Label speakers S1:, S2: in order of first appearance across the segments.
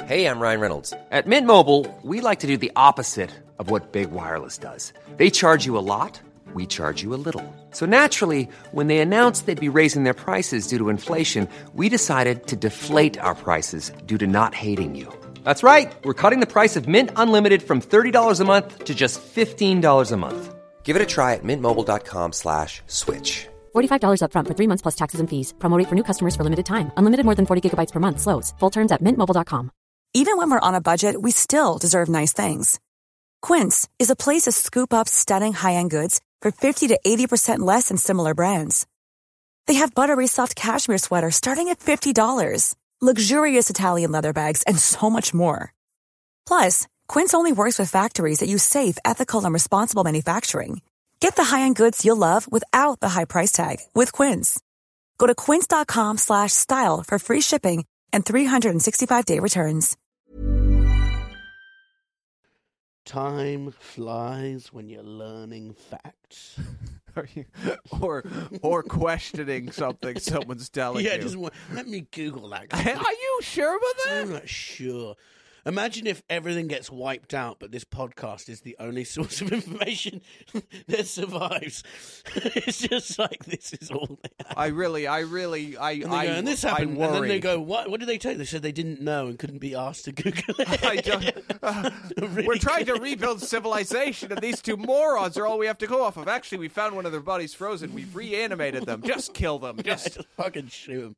S1: Hey, I'm Ryan Reynolds. At Mint Mobile, we like to do the opposite of what Big Wireless does. They charge you a lot, we charge you a little. So naturally, when they announced they'd be raising their prices due to inflation, we decided to deflate our prices due to not hating you. That's right. We're cutting the price of Mint Unlimited from $30 a month to just $15 a month. Give it a try at mintmobile.com/switch.
S2: $45 up front for 3 months plus taxes and fees. Promo rate for new customers for limited time. Unlimited more than 40 gigabytes per month. Slows full terms at mintmobile.com.
S3: Even when we're on a budget, we still deserve nice things. Quince is a place to scoop up stunning high-end goods for 50 to 80% less than similar brands. They have buttery soft cashmere sweaters starting at $50, luxurious Italian leather bags, and so much more. Plus, Quince only works with factories that use safe, ethical, and responsible manufacturing. Get the high-end goods you'll love without the high price tag with Quince. Go to quince.com/style for free shipping and 365-day returns.
S4: Time flies when you're learning facts.
S5: or questioning something someone's telling
S4: Yeah,
S5: you.
S4: let me Google that.
S5: Are you sure about that?
S4: I'm not sure. Imagine if everything gets wiped out, but this podcast is the only source of information that survives. It's just like this is all they have.
S5: And
S4: this happened,
S5: I
S4: and then they
S5: worry.
S4: go, "What did they tell you?" They said they didn't know and couldn't be asked to Google it.
S5: We're trying to rebuild civilization, and these two morons are all we have to go off of. Actually, we found one of their bodies frozen. We've reanimated them. Just kill them.
S4: Just fucking shoot them.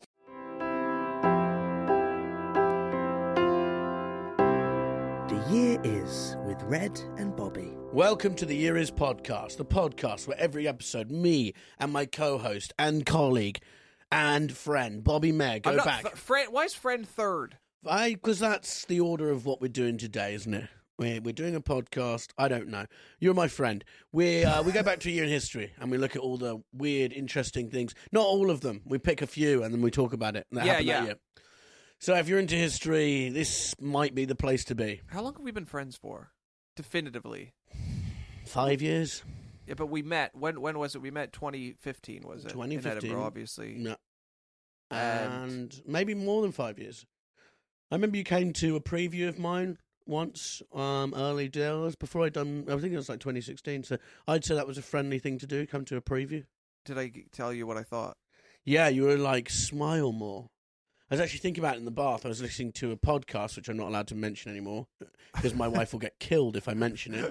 S4: The Year Is with Red and Bobby. Welcome to the Year Is podcast, the podcast where every episode me and my co-host and colleague and friend Bobby Mayer go back.
S5: Why is friend third?
S4: Because that's the order of what we're doing today, isn't it? We're doing a podcast. I don't know. You're my friend. We go back to a year in history and we look at all the weird, interesting things. Not all of them. We pick a few and then we talk about it. That happened that year. So if you're into history, this might be the place to be.
S5: How long have we been friends for? Definitively.
S4: 5 years?
S5: Yeah, but we met. When was it? We met 2015, was it?
S4: 2015.
S5: In Edinburgh, obviously.
S4: No. And maybe more than 5 years. I remember you came to a preview of mine once, early days, before I think it was like 2016, so I'd say that was a friendly thing to do, come to a preview.
S5: Did I tell you what I thought?
S4: Yeah, you were like, smile more. I was actually thinking about it in the bath. I was listening to a podcast, which I'm not allowed to mention anymore, because my wife will get killed if I mention it.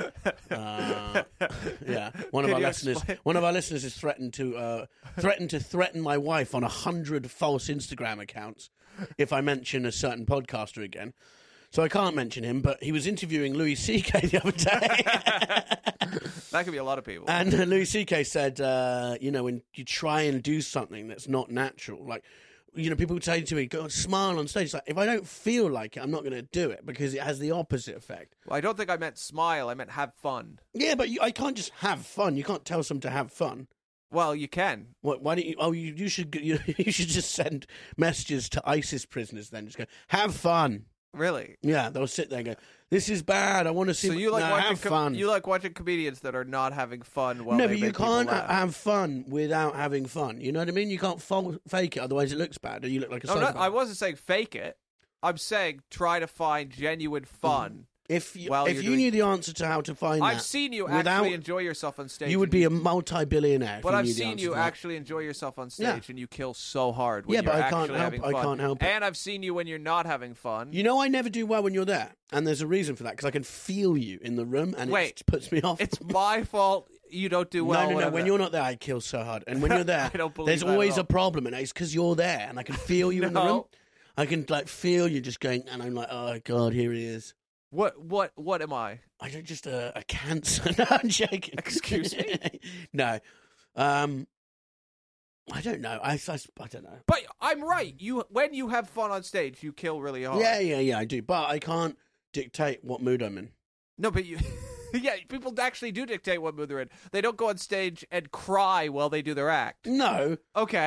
S4: Yeah, one of our listeners has threatened to threaten my wife on 100 false Instagram accounts if I mention a certain podcaster again. So I can't mention him, but he was interviewing Louis C.K. the other day.
S5: That could be a lot of people.
S4: And Louis C.K. said, when you try and do something that's not natural, like, people would say to me, go smile on stage. It's like, if I don't feel like it, I'm not going to do it because it has the opposite effect.
S5: Well, I don't think I meant smile. I meant have fun.
S4: Yeah, but I can't just have fun. You can't tell someone to have fun.
S5: Well, you can.
S4: Why don't you? Oh, you should just send messages to ISIS prisoners then. Just go, have fun.
S5: Really?
S4: Yeah, they'll sit there and go, this is bad. I want to see.
S5: So you like
S4: have fun.
S5: You like watching comedians that are not having fun while
S4: no,
S5: they
S4: but you
S5: make people
S4: can't
S5: laugh.
S4: have fun without having fun. You know what I mean? You can't fake it, otherwise it looks bad, or you look like a psychopath.
S5: I wasn't saying fake it. I'm saying try to find genuine fun.
S4: If you knew the answer to how to find
S5: I've seen you actually enjoy yourself on stage.
S4: You would be a multi-billionaire.
S5: But I've seen you actually enjoy yourself on stage, and you kill so hard when you're actually having fun.
S4: I can't help it.
S5: And I've seen you when you're not having fun.
S4: You know, I never do well when you're there, and there's a reason for that because I can feel you in the room, and it puts me off.
S5: It's my fault. You don't do well.
S4: No. When you're not there, I kill so hard, and when you're there,
S5: I don't believe
S4: there's
S5: that
S4: always
S5: at all.
S4: a problem, and it's because you're there, and I can feel you in the room. I can feel you just going, and I'm like, oh god, here he is.
S5: What am I?
S4: I don't just a cancer. No, I'm joking.
S5: Excuse me?
S4: No. I don't know. I don't know.
S5: But I'm right. When you have fun on stage, you kill really hard.
S4: Yeah, I do. But I can't dictate what mood I'm in.
S5: No, but you... Yeah, people actually do dictate what mood they're in. They don't go on stage and cry while they do their act.
S4: No.
S5: Okay.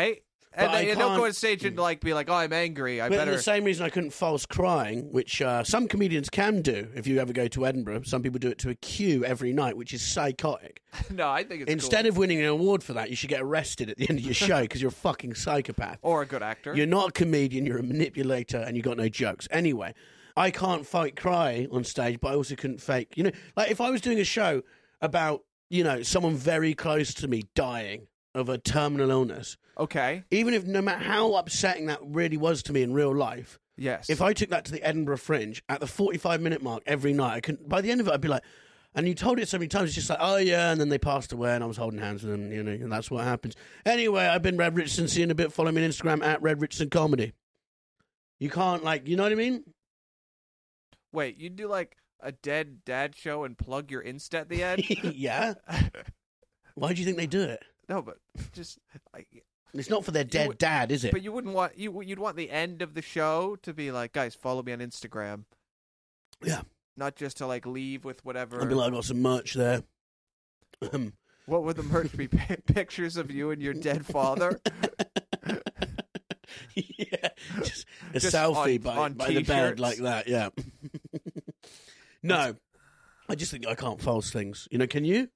S5: And
S4: I
S5: then don't go
S4: can't-
S5: on stage and like be like, "Oh, I'm angry. I
S4: But
S5: better."
S4: the same reason I couldn't false crying, which some comedians can do if you ever go to Edinburgh. Some people do it to a queue every night, which is psychotic.
S5: No, I think it's
S4: Instead
S5: cool.
S4: of winning an award for that, you should get arrested at the end of your show because you're a fucking psychopath.
S5: Or a good actor.
S4: You're not a comedian, you're a manipulator, and you got no jokes. Anyway, I can't fake cry on stage, but I also couldn't fake. You know, like if I was doing a show about, you know, someone very close to me dying of a terminal illness,
S5: Okay.
S4: even if no matter how upsetting that really was to me in real life,
S5: Yes.
S4: if I took that to the Edinburgh Fringe at the 45-minute mark every night, I couldn't. By the end of it, I'd be like, and you told it so many times, it's just like, oh yeah, and then they passed away, and I was holding hands with them, you know, and that's what happens. Anyway, I've been Red Richardson. See you in a bit. Follow me on Instagram at Red Richardson Comedy. You can't, like, you know what I mean?
S5: Wait, you do like a dead dad show and plug your Insta at the end?
S4: Yeah. Why do you think they do it?
S5: No, but just like,
S4: It's not for their dead
S5: would-
S4: dad, is it?
S5: but you wouldn't want you'd want the end of the show to be like, guys, follow me on Instagram,
S4: Yeah.
S5: not just to like leave with whatever.
S4: I'd be like, I got some merch there.
S5: What would the merch be? Pictures of you and your dead father?
S4: Yeah, just a
S5: Just
S4: selfie
S5: on
S4: by the bed
S5: t-shirts.
S4: like that. Yeah. No, I just think I can't false things. You know, can you?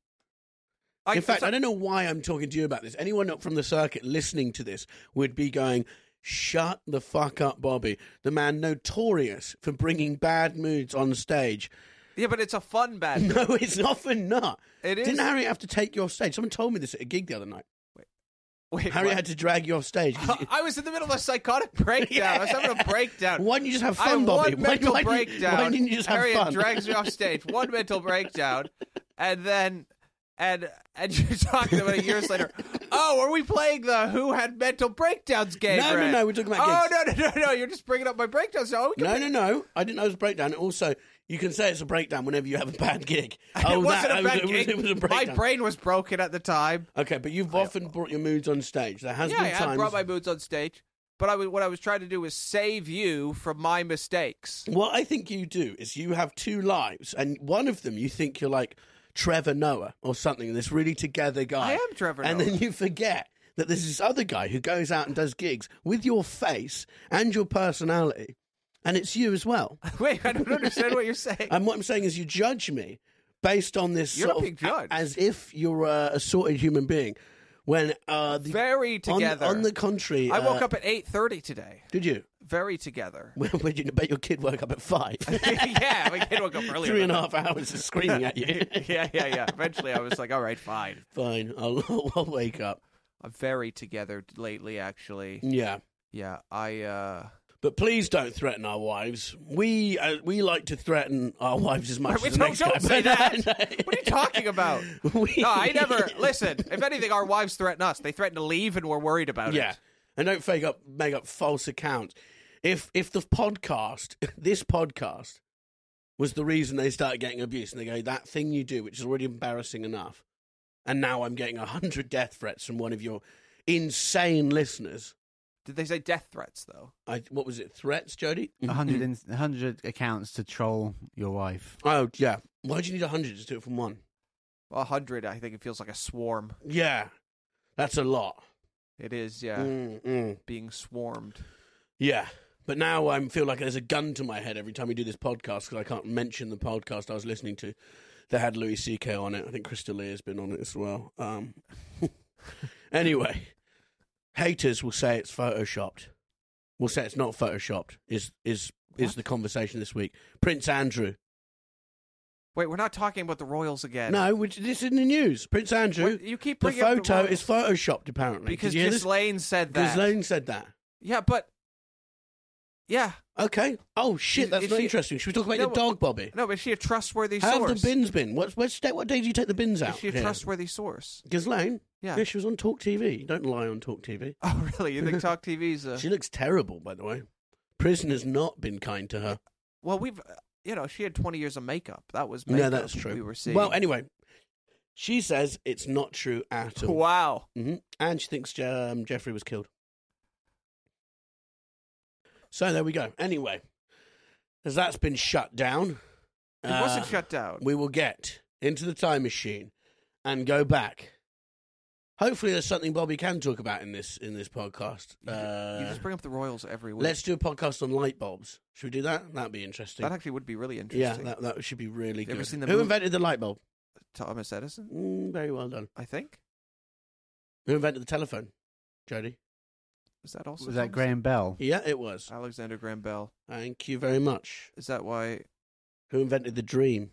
S4: In fact, I don't know why I'm talking to you about this. Anyone from the circuit listening to this would be going, "Shut the fuck up, Bobby." The man notorious for bringing bad moods on stage.
S5: Yeah, but it's a fun bad.
S4: No, it's often not.
S5: It is.
S4: Didn't Harry have to take you off stage? Someone told me this at a gig the other night.
S5: Wait,
S4: Harry
S5: what?
S4: had to drag you off stage. 'cause you-
S5: I was in the middle of a psychotic breakdown. I was having a breakdown.
S4: Why didn't you just have
S5: I
S4: fun,
S5: had
S4: Bobby?
S5: one mental breakdown.
S4: Why didn't you just have
S5: Harriet
S4: fun?
S5: drags me off stage. One mental breakdown, and then and you're talking about it years later. Oh, are we playing the Who Had Mental Breakdowns game?
S4: No,
S5: Brett?
S4: no, we're talking about
S5: Oh
S4: gigs.
S5: no! You're just bringing up my breakdowns. So
S4: No. I didn't know it was a breakdown. And also, you can say it's a breakdown whenever you have a bad gig.
S5: It wasn't a bad
S4: it was-
S5: gig.
S4: It was a breakdown.
S5: My brain was broken at the time.
S4: Okay, but you've often brought your moods on stage. There has
S5: Yeah,
S4: been
S5: I
S4: times.
S5: brought my moods on stage, but what I was trying to do was save you from my mistakes.
S4: What I think you do is you have two lives, and one of them you think you're like Trevor Noah or something, this really together guy.
S5: I am Trevor
S4: And
S5: Noah.
S4: then you forget that there's this other guy who goes out and does gigs with your face and your personality, and it's you as well.
S5: Wait, I don't understand what you're saying.
S4: And what I'm saying is you judge me based on this
S5: You're
S4: sort
S5: not being
S4: of
S5: judged.
S4: as if you're a sorted human being. When
S5: Very together.
S4: On the contrary,
S5: I woke up at 8:30 today.
S4: Did you?
S5: Very together.
S4: When did you bet your kid woke up at 5?
S5: Yeah, my kid woke up earlier.
S4: 3.5 hours of screaming at you.
S5: yeah. Eventually, I was like, all right, fine.
S4: Fine, I'll wake up.
S5: I'm very together lately, actually.
S4: Yeah.
S5: Yeah, I.
S4: But please don't threaten our wives. We like to threaten our wives as much
S5: Wait,
S4: as the next guy.
S5: don't say
S4: But
S5: that. What are you talking about? No, I never. Listen, if anything, our wives threaten us. They threaten to leave, and we're worried about
S4: Yeah,
S5: it.
S4: and don't make up false accounts. If the podcast, this podcast, was the reason they started getting abuse, and they go, that thing you do, which is already embarrassing enough, and now I'm getting 100 death threats from one of your insane listeners.
S5: Did they say death threats, though?
S4: What was it? Threats, Jody?
S6: 100 accounts to troll your wife.
S4: Oh yeah. Why do you need 100 to do it from one?
S5: Well, 100, I think it feels like a swarm.
S4: Yeah, that's a lot.
S5: It is, yeah. Being swarmed.
S4: Yeah. But now I feel like there's a gun to my head every time we do this podcast because I can't mention the podcast I was listening to. They had Louis C.K. on it. I think Krista Lee has been on it as well. Anyway, haters will say it's photoshopped. Will say it's not photoshopped. Is the conversation this week? Prince Andrew.
S5: Wait, we're not talking about the Royals again.
S4: No, this is in the news. Prince Andrew.
S5: Wait, you keep
S4: the
S5: bringing up the
S4: photo
S5: Royals.
S4: is photoshopped apparently.
S5: Because
S4: Did you hear this?
S5: Ghislaine said that.
S4: Ghislaine said that.
S5: Yeah, but... Yeah.
S4: Okay. Oh shit, that's
S5: Is
S4: not
S5: she-
S4: interesting. Should we talk about
S5: No,
S4: your dog, Bobby?
S5: No, but is she a trustworthy
S4: How
S5: source?
S4: have the bins been? What day do you take the bins out?
S5: Is she a
S4: here?
S5: trustworthy source?
S4: Ghislaine?
S5: Yeah.
S4: She was on Talk TV. Don't lie on Talk TV.
S5: Oh, really? You think Talk TV's a...
S4: She looks terrible, by the way. Prison has not been kind to her.
S5: Well, we've... she had 20 years of makeup. That was
S4: Yeah,
S5: makeup
S4: that's true.
S5: we were seeing.
S4: Well, anyway, she says it's not true at all.
S5: Wow.
S4: And she thinks Jeffrey was killed. So there we go. Anyway, as that's been shut down...
S5: It wasn't shut down.
S4: We will get into the time machine and go back Hopefully, there's something Bobby can talk about in this podcast.
S5: You just bring up the Royals every week.
S4: Let's do a podcast on light bulbs. Should we do that? That'd be interesting.
S5: That actually would be really interesting.
S4: Yeah, that should be really good.
S5: Ever seen the
S4: Who
S5: movie-
S4: invented the light bulb?
S5: Thomas Edison,
S4: Very well done.
S5: I think.
S4: Who invented the telephone? Jody?
S5: Is that also
S6: Was that
S5: Thomas?
S6: Graham Bell?
S4: Yeah, it was.
S5: Alexander Graham Bell?
S4: Thank you very much.
S5: Is that why?
S4: Who invented the dream?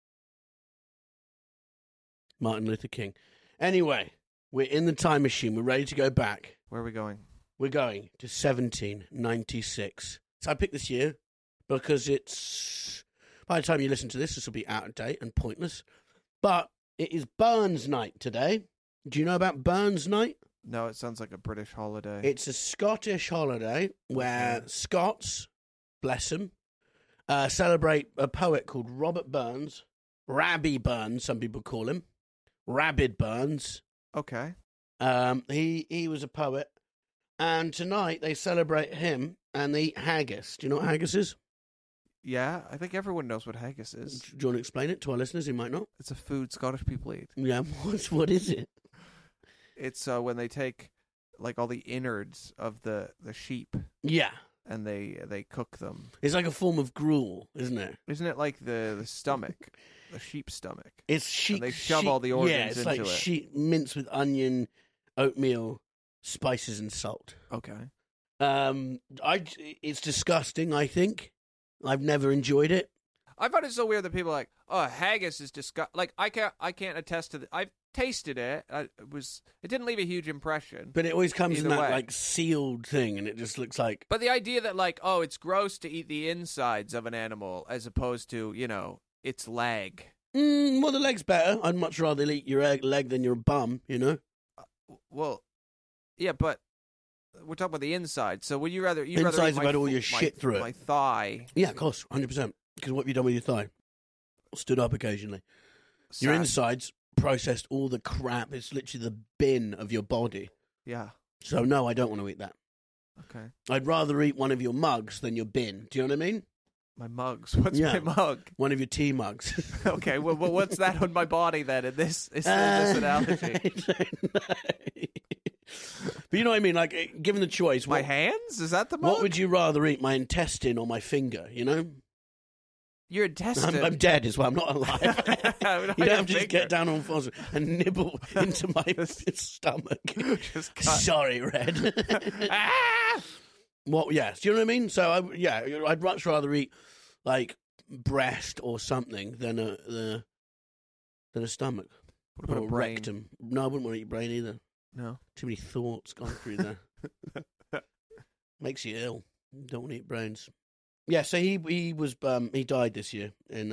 S4: Martin Luther King. Anyway, we're in the time machine. We're ready to go back.
S5: Where are we going?
S4: We're going to 1796. So I picked this year because it's... By the time you listen to this, this will be out of date and pointless. But it is Burns Night today. Do you know about Burns Night?
S5: No, it sounds like a British holiday.
S4: It's a Scottish holiday where Scots, bless them, celebrate a poet called Robert Burns. Rabbie Burns, some people call him. Rabid Burns.
S5: Okay.
S4: He was a poet. And tonight they celebrate him and they eat haggis. Do you know what haggis is?
S5: Yeah, I think everyone knows what haggis is.
S4: Do you want to explain it to our listeners who might not?
S5: It's a food Scottish people eat.
S4: Yeah, what is it?
S5: It's when they take like all the innards of the sheep
S4: Yeah.
S5: and they cook them.
S4: It's like a form of gruel, isn't it?
S5: Isn't it like the stomach, the sheep's stomach?
S4: It's sheep.
S5: And they shove all the organs
S4: yeah, it's
S5: into
S4: like
S5: it.
S4: sheep minced with onion, oatmeal, spices, and salt.
S5: Okay.
S4: It's disgusting. I think I've never enjoyed it.
S5: I find it so weird that people are like, oh, haggis is disgusting. Like I can't attest to. I've tasted it. It didn't leave a huge impression.
S4: But it always comes in
S5: Either
S4: that
S5: way.
S4: like sealed thing, and it just looks like.
S5: But the idea that like, oh, it's gross to eat the insides of an animal as opposed to its leg.
S4: Well, the leg's better. I'd much rather eat your leg than your bum. You know.
S5: Well, yeah, but we're talking about the inside. So would you rather? You'd rather
S4: Inside's
S5: eat my
S4: about all your
S5: my-
S4: shit through it.
S5: My thigh.
S4: Yeah, of course, 100%. Because what have you done with your thigh? Stood up occasionally. Your
S5: Sad.
S4: insides processed all the crap. It's literally the bin of your body.
S5: Yeah.
S4: So no, I don't want to eat that.
S5: Okay.
S4: I'd rather eat one of your mugs than your bin. Do you know what I mean?
S5: My mugs. What's
S4: Yeah.
S5: my mug?
S4: One of your tea mugs.
S5: Okay. Well, what's that on my body then? In this analogy.
S4: I don't know. But you know what I mean? Like, given the choice,
S5: My
S4: what,
S5: hands? Is that the mug?
S4: what would you rather eat, my intestine or my finger? You know?
S5: Your intestine.
S4: I'm dead as well. I'm not alive.
S5: Not
S4: You don't
S5: your
S4: have to just
S5: finger.
S4: get down on fours and nibble into my stomach.
S5: Just cut.
S4: Sorry, Red.
S5: Ah!
S4: What? Yeah. Do you know what I mean? So, I'd much rather eat like breast or something than a stomach
S5: What about
S4: or
S5: a brain?
S4: rectum. No, I wouldn't want to eat brain either.
S5: No.
S4: Too many thoughts gone through there. Makes you ill. Don't want to eat brains. Yeah. So he was he died this year in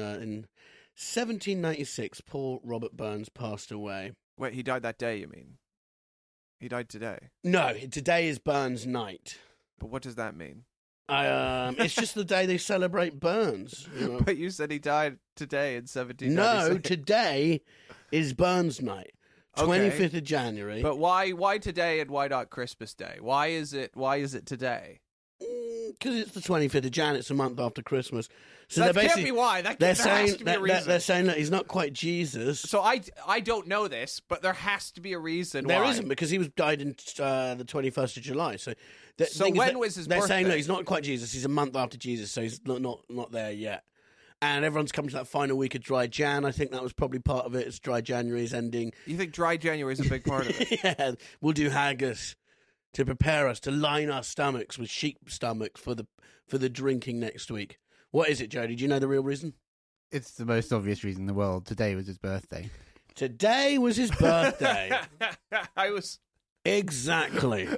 S4: 1796. Poor Robert Burns passed away.
S5: Wait, he died that day, you mean? He died today.
S4: No, today is Burns Night.
S5: But what does that mean?
S4: It's just the day they celebrate Burns. You know?
S5: But you said he died today in 1796.
S4: No, today is Burns Night,
S5: Okay.
S4: 25th of January.
S5: But why today and why not Christmas Day? Why is it today?
S4: Because it's the 25th of Jan, it's a month after Christmas. So
S5: That
S4: they're
S5: can't
S4: basically
S5: be why.
S4: they're
S5: There has
S4: saying
S5: to be a
S4: that
S5: reason.
S4: they're saying that he's not quite Jesus.
S5: So I don't know this, but there has to be a reason
S4: There
S5: why.
S4: isn't, because he was died in the 21st of July. So,
S5: So
S4: thing is
S5: when
S4: that
S5: was his
S4: They're saying
S5: birthday?
S4: no, he's not quite Jesus. He's a month after Jesus, so he's not there yet. And everyone's come to that final week of Dry Jan. I think that was probably part of it. It's Dry January's ending.
S5: You think dry January is a big part of it?
S4: Yeah, we'll do haggis to prepare us to line our stomachs with sheep stomachs for the drinking next week. What is it, Jody? Do you know the real reason?
S6: It's the most obvious reason in the world. Today was his birthday.
S4: Today was his birthday.
S5: I was.
S4: Exactly.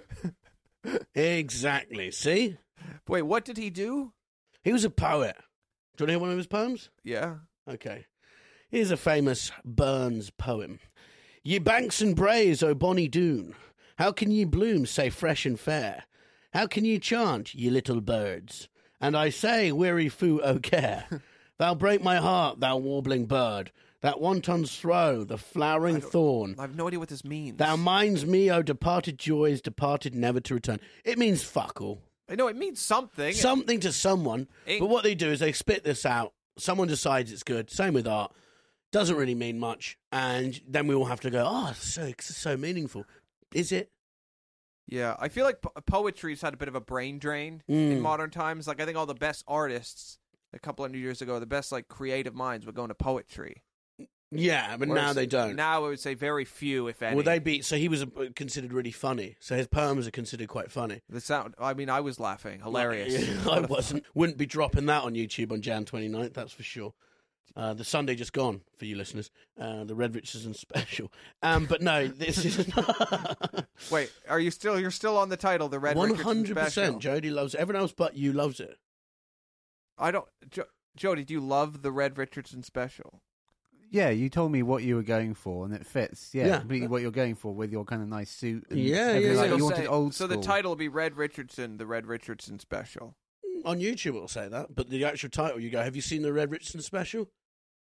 S4: Exactly. See?
S5: Wait, what did he do?
S4: He was a poet. Do you want to hear one of his poems?
S5: Yeah.
S4: Okay. Here's a famous Burns poem. Ye banks and braes, O bonny Doon, how can ye bloom sae fresh and fair? How can ye chant, ye little birds? And I say, weary foo o care, thou break my heart, thou warbling bird, that wanton's throw, the flowering thorn.
S5: I have no idea what this means.
S4: Thou minds me, O departed joys, departed never to return. It means fuck all.
S5: I know it means something.
S4: Something to someone.
S5: It-
S4: But what they do is they spit this out. Someone decides it's good. Same with art. doesn't really mean much, and then we all have to go, oh, it's so meaningful. Is it?
S5: Yeah, I feel like poetry's had a bit of a brain drain in modern times. Like, I think all the best artists a couple of years ago, the best like creative minds would go into poetry.
S4: Yeah, but
S5: Whereas
S4: now they don't.
S5: Now I would say very few, if any.
S4: Well, so he was considered really funny. So his poems are considered quite funny.
S5: I mean, I was laughing. Hilarious.
S4: I wasn't. Wouldn't be dropping that on YouTube on Jan 29th, that's for sure. The Sunday just gone, for you listeners. The Red Richardson special. But no, this is...
S5: Wait, you're still on the title, the Red Richardson special?
S4: 100%. Jody loves it. Everyone else but you loves it.
S5: I don't... Jody, do you love the Red Richardson special?
S6: Yeah, you told me what you were going for, and it fits. Yeah,
S4: Yeah.
S6: completely what you're going for with your kind of nice suit. And
S4: Yeah,
S6: everything.
S4: yeah.
S6: Like,
S5: It'll
S6: you wanted
S5: say-
S6: old
S5: So
S6: school.
S5: the title will be Red Richardson, the Red Richardson special.
S4: On YouTube it'll say that, but the actual title, you go, have you seen the Red Richardson special?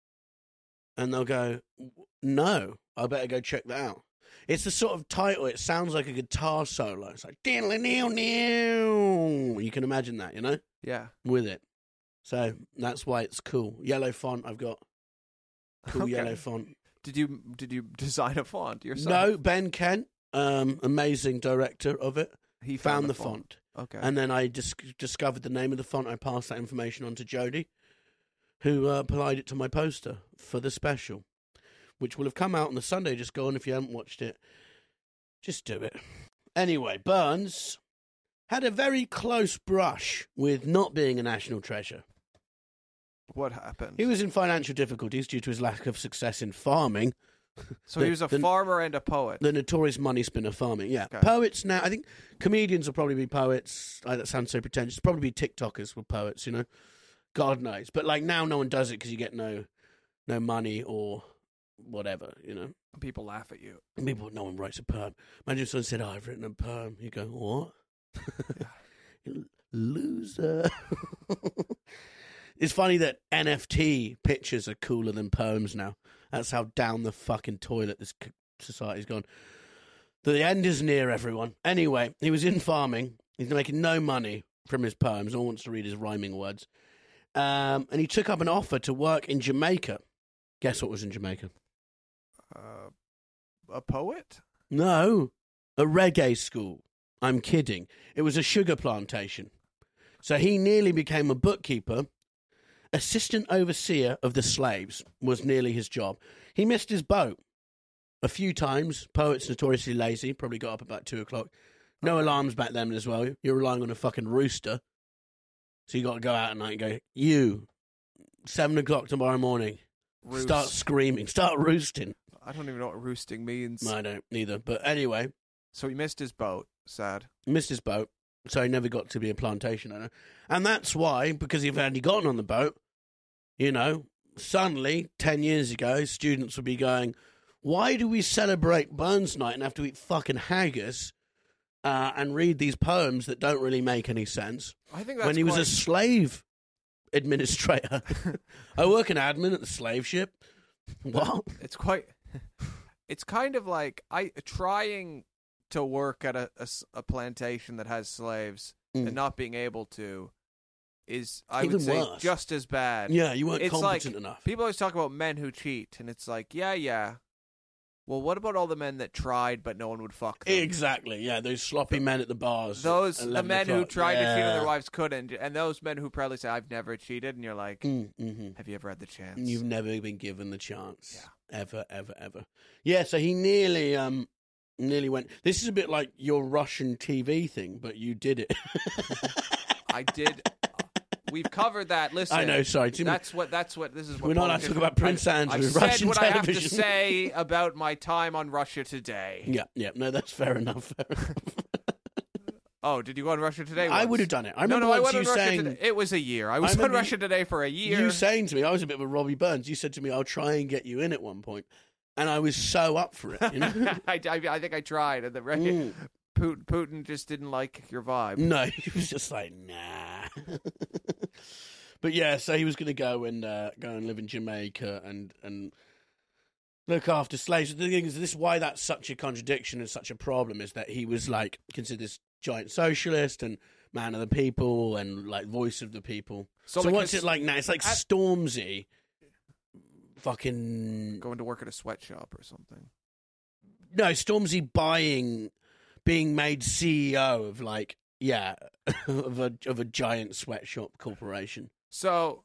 S4: And they'll go, no, I better go check that out. It's the sort of title, it sounds like a guitar solo. It's like, diddly-new-new. You can imagine that, you know,
S5: Yeah.
S4: with it. So that's why it's cool. Yellow font I've got. Cool
S5: Okay.
S4: yellow font.
S5: Did you design a font yourself?
S4: No, Ben Kent, amazing director of it,
S5: He
S4: found the font.
S5: Okay.
S4: And then I discovered the name of the font. I passed that information on to Jody, who applied it to my poster for the special, which will have come out on the Sunday just gone. If you haven't watched it, just do it. Anyway, Burns had a very close brush with not being a national treasure.
S5: What happened?
S4: He was in financial difficulties due to his lack of success in farming.
S5: So he was a farmer and a poet.
S4: The notorious money spinner farming, yeah.
S5: Okay.
S4: Poets now, I think comedians will probably be poets. That sounds so pretentious. Probably be TikTokers with poets, you know. God knows. But like now no one does it because you get no money or whatever, you know.
S5: People laugh at you.
S4: People, no one writes a poem. Imagine if someone said, oh, I've written a poem. You go, what? Loser. It's funny that NFT pictures are cooler than poems now. That's how down the fucking toilet this society's gone. The end is near, everyone. Anyway, he was in farming. He's making no money from his poems. No one wants to read his rhyming words. And he took up an offer to work in Jamaica. Guess what was in Jamaica?
S5: A poet?
S4: No, a reggae school. I'm kidding. It was a sugar plantation. So he nearly became a bookkeeper. Assistant overseer of the slaves was nearly his job. He missed his boat a few times. Poets notoriously lazy. Probably got up about 2 o'clock. No alarms back then as well. You're relying on a fucking rooster. So you got to go out at night and go, 7 o'clock tomorrow morning.
S5: Roost.
S4: Start screaming. Start roosting.
S5: I don't even know what roosting means.
S4: I don't either. But anyway,
S5: So he missed his boat. Sad.
S4: missed his boat. So he never got to be a plantation owner. And that's why, because he hadn't gotten on the boat, you know, suddenly, 10 years ago, students would be going, why do we celebrate Burns Night and have to eat fucking haggis and read these poems that don't really make any sense?
S5: I think that's
S4: When he was
S5: quite-
S4: a slave administrator. I work in admin at the slave ship. What?
S5: It's quite. It's kind of like trying to work at a plantation that has slaves and not being able to is, I
S4: Even
S5: would say,
S4: worse.
S5: just as bad.
S4: Yeah, you weren't
S5: It's
S4: competent
S5: like,
S4: enough.
S5: People always talk about men who cheat, and it's like, yeah. Well, what about all the men that tried but no one would fuck them?
S4: Exactly, yeah, those sloppy men at the bars.
S5: Those
S4: at
S5: the
S4: 11
S5: men who
S4: o'clock.
S5: tried to cheat on
S4: Yeah.
S5: their wives couldn't, and those men who proudly say, "I've never cheated," and you're like,
S4: Mm-hmm.
S5: "Have you ever had the chance?"
S4: You've never been given the chance.
S5: Yeah.
S4: Ever. Yeah, so he nearly went. This is a bit like your Russian TV thing, but you did it.
S5: I did. We've covered that. Listen,
S4: I know, sorry. Too
S5: That's what. This is what.
S4: We're not allowed to talk about Prince Andrew,
S5: I said
S4: Russian
S5: what I have
S4: television.
S5: to say about my time on Russia Today.
S4: Yeah. No, that's fair enough.
S5: Oh, did you go on Russia Today?
S4: I
S5: once?
S4: would have done it. I
S5: No,
S4: remember
S5: I
S4: once
S5: went
S4: you
S5: on Russia
S4: saying.
S5: Today. It was a year. I was
S4: I
S5: on
S4: remember
S5: Russia Today for a year.
S4: You saying to me, I was a bit of a Robbie Burns. You said to me, I'll try and get you in at one point. And I was so up for it, you know?
S5: I think I tried, and Putin just didn't like your vibe.
S4: No, he was just like, nah. But yeah, so he was going to go and live in Jamaica and look after slaves. The thing is, this is why that's such a contradiction and such a problem, is that he was like considered this giant socialist and man of the people and like voice of the people. So
S5: like
S4: what's
S5: his-
S4: it like now? It's like Stormzy fucking...
S5: Going to work at a sweatshop or something.
S4: No, Stormzy being made CEO of like, yeah, of a giant sweatshop corporation.
S5: So,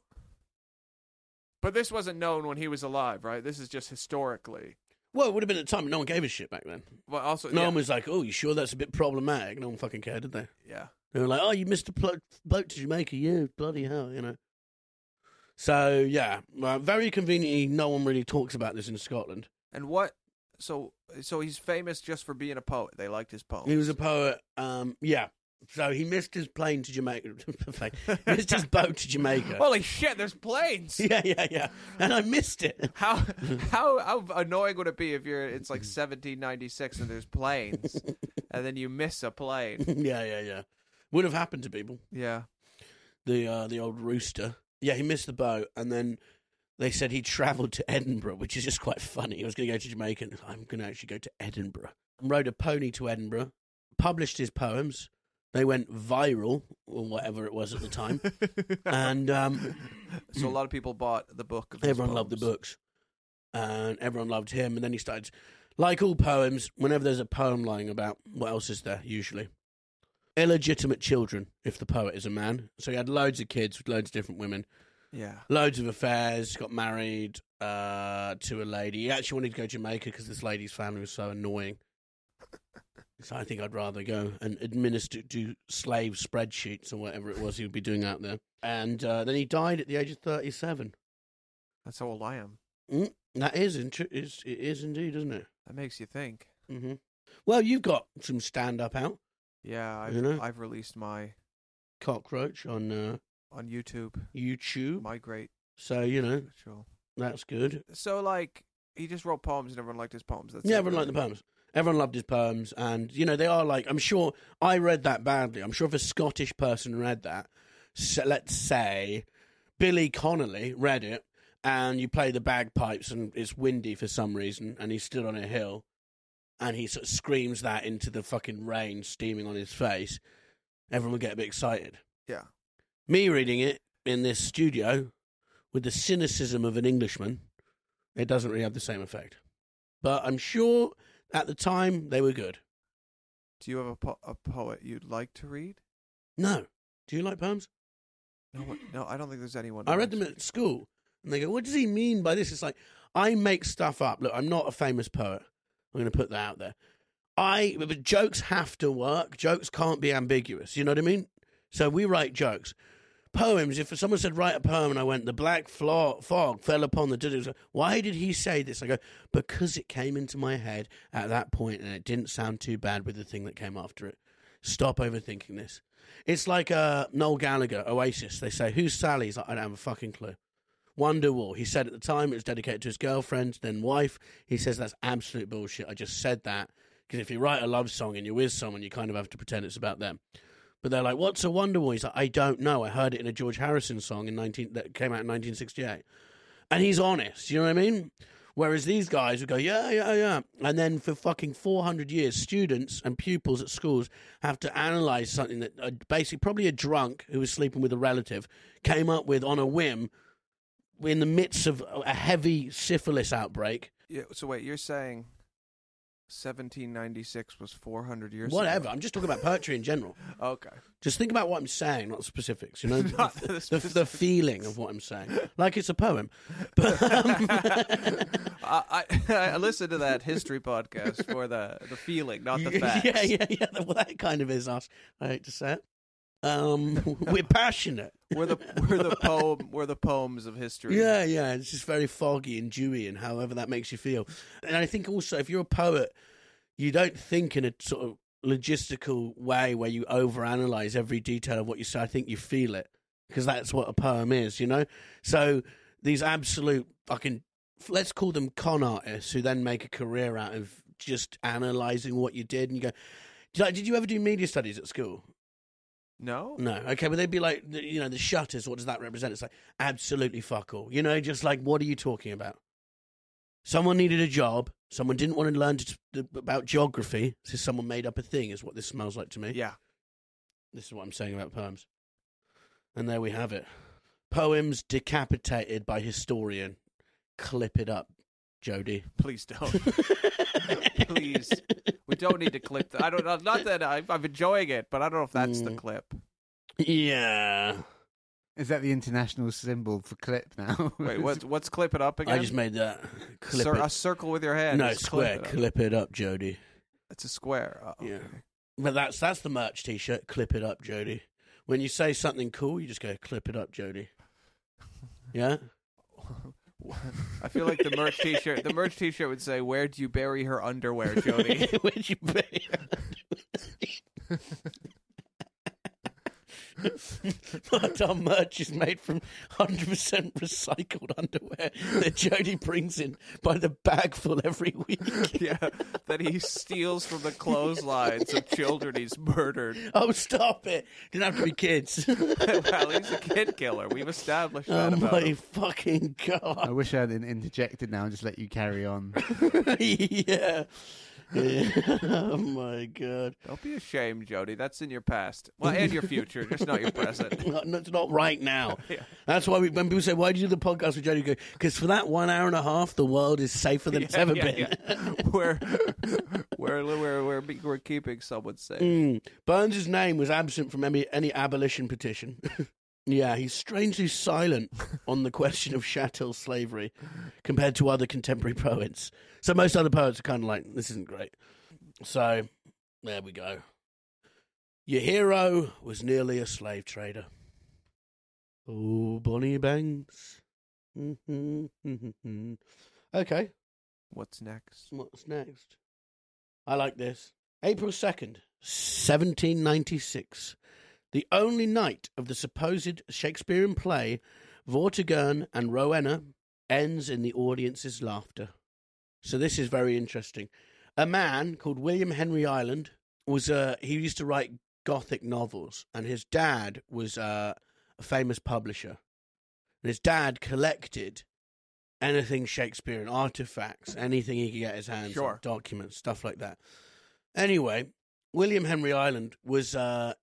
S5: but this wasn't known when he was alive, right? This is just historically.
S4: Well, it would have been at the time, but no one gave a shit back then.
S5: Well, also,
S4: No one was like, oh, you sure that's a bit problematic? No one fucking cared, did they?
S5: Yeah.
S4: They were like, oh, you missed a boat to Jamaica. Yeah, bloody hell, you know. So, yeah, very conveniently, no one really talks about this in Scotland.
S5: And what? So he's famous just for being a poet. They liked his poems.
S4: He was a poet, yeah. So he missed his plane to Jamaica. Missed his boat to Jamaica.
S5: Holy shit! There's planes.
S4: Yeah. And I missed it.
S5: How annoying would it be if it's like 1796 and there's planes, and then you miss a plane?
S4: Yeah. Would have happened to people.
S5: Yeah.
S4: The old rooster. Yeah, he missed the boat, and then they said he travelled to Edinburgh, which is just quite funny. He was going to go to Jamaica, and I'm going to actually go to Edinburgh. Rode a pony to Edinburgh, published his poems. They went viral, or whatever it was at the time. And
S5: so a lot of people bought the book. Of
S4: everyone loved the books. And everyone loved him. And then he started, like all poems, whenever there's a poem lying about, what else is there usually? Illegitimate children, if the poet is a man. So he had loads of kids with loads of different women.
S5: Yeah.
S4: Loads of affairs, got married to a lady. He actually wanted to go to Jamaica because this lady's family was so annoying. So I think I'd rather go and do slave spreadsheets or whatever it was he would be doing out there. And then he died at the age of 37.
S5: That's how old I am.
S4: That is, it is indeed, isn't it?
S5: That makes you think.
S4: Mm-hmm. Well, you've got some stand-up out.
S5: Yeah, I've released my
S4: Cockroach on
S5: YouTube. My great.
S4: So,
S5: show.
S4: That's good.
S5: So, like, he just wrote poems and everyone liked his poems.
S4: Yeah, everyone liked the poems. Everyone loved his poems, and, they are like, I'm sure, I read that badly. I'm sure if a Scottish person read that, so let's say Billy Connolly read it, and you play the bagpipes, and it's windy for some reason, and he stood on a hill, and he sort of screams that into the fucking rain steaming on his face, everyone would get a bit excited.
S5: Yeah.
S4: Me reading it in this studio, with the cynicism of an Englishman, it doesn't really have the same effect. But I'm sure... at the time, they were good.
S5: Do you have a poet you'd like to read?
S4: No. Do you like poems?
S5: No, I don't think there's anyone.
S4: I read them at school, and they go, what does he mean by this? It's like, I make stuff up. Look, I'm not a famous poet. I'm going to put that out there. But jokes have to work. Jokes can't be ambiguous. You know what I mean? So we write jokes. Poems, if someone said, write a poem, and I went, the black fog fell upon the... Why did he say this? I go, because it came into my head at that point, and it didn't sound too bad with the thing that came after it. Stop overthinking this. It's like Noel Gallagher, Oasis. They say, who's Sally? He's like, I don't have a fucking clue. Wonderwall. He said at the time it was dedicated to his girlfriend, then wife. He says that's absolute bullshit. I just said that because if you write a love song and you're with someone, you kind of have to pretend it's about them. But they're like, what's a Wonderwall? He's like, I don't know. I heard it in a George Harrison song that came out in 1968. And he's honest, you know what I mean? Whereas these guys would go, yeah. And then for fucking 400 years, students and pupils at schools have to analyse something that basically probably a drunk who was sleeping with a relative came up with on a whim in the midst of a heavy syphilis outbreak.
S5: Yeah, so wait, you're saying 1796 was 400 years
S4: Whatever.
S5: ago?
S4: I'm just talking about poetry in general.
S5: Okay.
S4: Just think about what I'm saying, not the specifics,
S5: Not the
S4: the
S5: specifics.
S4: feeling of what I'm saying. Like it's a poem. But,
S5: I listened to that history podcast for the feeling, not the facts.
S4: Yeah. Well, that kind of is us. I hate to say it. We're passionate.
S5: We're the poems of history.
S4: Yeah. It's just very foggy and dewy, and however that makes you feel. And I think also, if you're a poet, you don't think in a sort of logistical way where you overanalyze every detail of what you say. I think you feel it, because that's what a poem is, you know? So these absolute fucking, let's call them con artists, who then make a career out of just analysing what you did, and you go, did you ever do media studies at school?
S5: No?
S4: No. Okay, but they'd be like, the shutters, what does that represent? It's like, absolutely fuck all. Just like, what are you talking about? Someone needed a job. Someone didn't want to learn about geography, so someone made up a thing, is what this smells like to me.
S5: Yeah.
S4: This is what I'm saying about poems. And there we have it. Poems decapitated by historian. clip it up, Jody.
S5: Please don't. Please. We don't need to clip that. I don't know. Not that I'm enjoying it, but I don't know if that's the clip.
S4: Yeah.
S6: Is that the international symbol for clip now?
S5: Wait, what's clip it up again?
S4: I just made that.
S5: A circle with your hand.
S4: No,
S5: Just
S4: square. Clip it up, Jody.
S5: It's a square. Oh,
S4: Yeah.
S5: okay.
S4: But that's the merch T-shirt. Clip it up, Jody. When you say something cool, you just go, clip it up, Jody. Yeah?
S5: I feel like the merch T-shirt would say, "Where do you bury her underwear, Jody?"
S4: Where'd you bury her? But our merch is made from 100% recycled underwear that Jody brings in by the bagful every week.
S5: Yeah, that he steals from the clotheslines of children he's murdered.
S4: Oh, stop it. Didn't have to be kids.
S5: Well, he's a kid killer. We've established that
S4: Oh,
S5: about
S4: my
S5: him.
S4: fucking
S6: I
S4: God.
S6: wish I hadn't interjected now and just let you carry on.
S4: Yeah. Oh, my God.
S5: Don't be ashamed, Jody. That's in your past. Well, and your future, just not your present.
S4: No, it's not right now.
S5: Yeah.
S4: That's why when people say, "Why do you do the podcast with Jody?" You go, because for that 1 hour and a half, the world is safer than it's ever been.
S5: Yeah. We're keeping someone safe.
S4: Burns' name was absent from any abolition petition. Yeah, he's strangely silent on the question of chattel slavery compared to other contemporary poets. So most other poets are kind of like, this isn't great. So, there we go. Your hero was nearly a slave trader. Oh, Bonnie Banks. Okay,
S5: What's next?
S4: what's next? I like this. April 2nd, 1796. The only night of the supposed Shakespearean play, Vortigern and Rowena, ends in the audience's laughter. So this is very interesting. A man called William Henry Ireland he used to write Gothic novels, and his dad was a famous publisher. And his dad collected anything Shakespearean, artifacts, anything he could get his hands on, documents, stuff like that. Anyway, William Henry Ireland was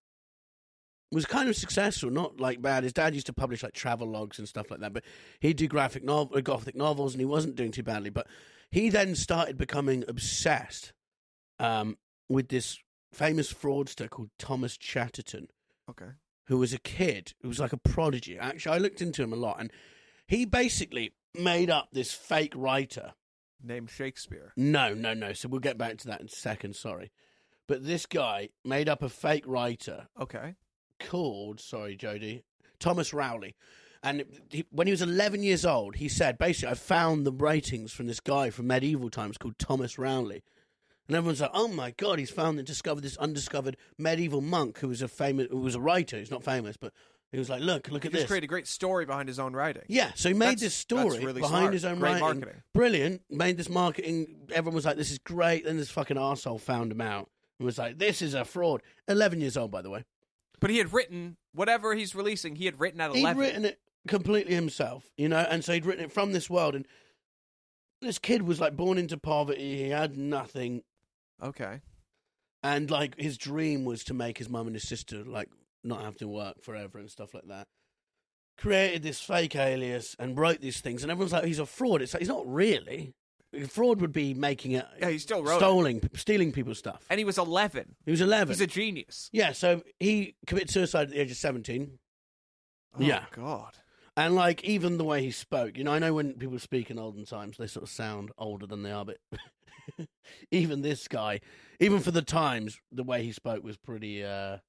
S4: kind of successful, not like bad. His dad used to publish like travel logs and stuff like that, but he'd do Gothic novels, and he wasn't doing too badly. But he then started becoming obsessed with this famous fraudster called Thomas Chatterton,
S5: Okay.
S4: who was a kid, who was like a prodigy. Actually, I looked into him a lot, and he basically made up this fake writer.
S5: Named Shakespeare.
S4: No. So we'll get back to that in a second, sorry. But this guy made up a fake writer
S5: Okay.
S4: called, sorry, Jody, Thomas Rowley. And when he was 11 years old, he said, basically, I found the writings from this guy from medieval times called Thomas Rowley. And everyone's like, oh my God, he's found and discovered this undiscovered medieval monk who was a writer. He's not famous, but he was like, look at
S5: He
S4: this.
S5: just created a great story behind his own writing.
S4: Yeah, so he made
S5: That's-
S4: this story
S5: that's really
S4: behind
S5: smart.
S4: his own
S5: Great
S4: writing.
S5: marketing.
S4: Brilliant. Made this marketing. Everyone was like, this is great. Then this fucking arsehole found him out and was like, this is a fraud. 11 years old, by the way.
S5: But he had written whatever he's releasing. He had written at 11.
S4: He'd written it completely himself, and so he'd written it from this world. And this kid was like born into poverty. He had nothing.
S5: Okay.
S4: And like his dream was to make his mum and his sister like not have to work forever and stuff like that. Created this fake alias and wrote these things, and everyone's like, he's a fraud. It's like, he's not really. Fraud would be making it.
S5: Yeah, he still wrote it.
S4: Stealing people's stuff.
S5: And he was 11.
S4: He was 11.
S5: He's a genius.
S4: Yeah, so he committed suicide at the age of 17.
S5: Oh,
S4: Yeah.
S5: God.
S4: And like even the way he spoke, I know when people speak in olden times, they sort of sound older than they are, but even this guy, even for the times, the way he spoke was pretty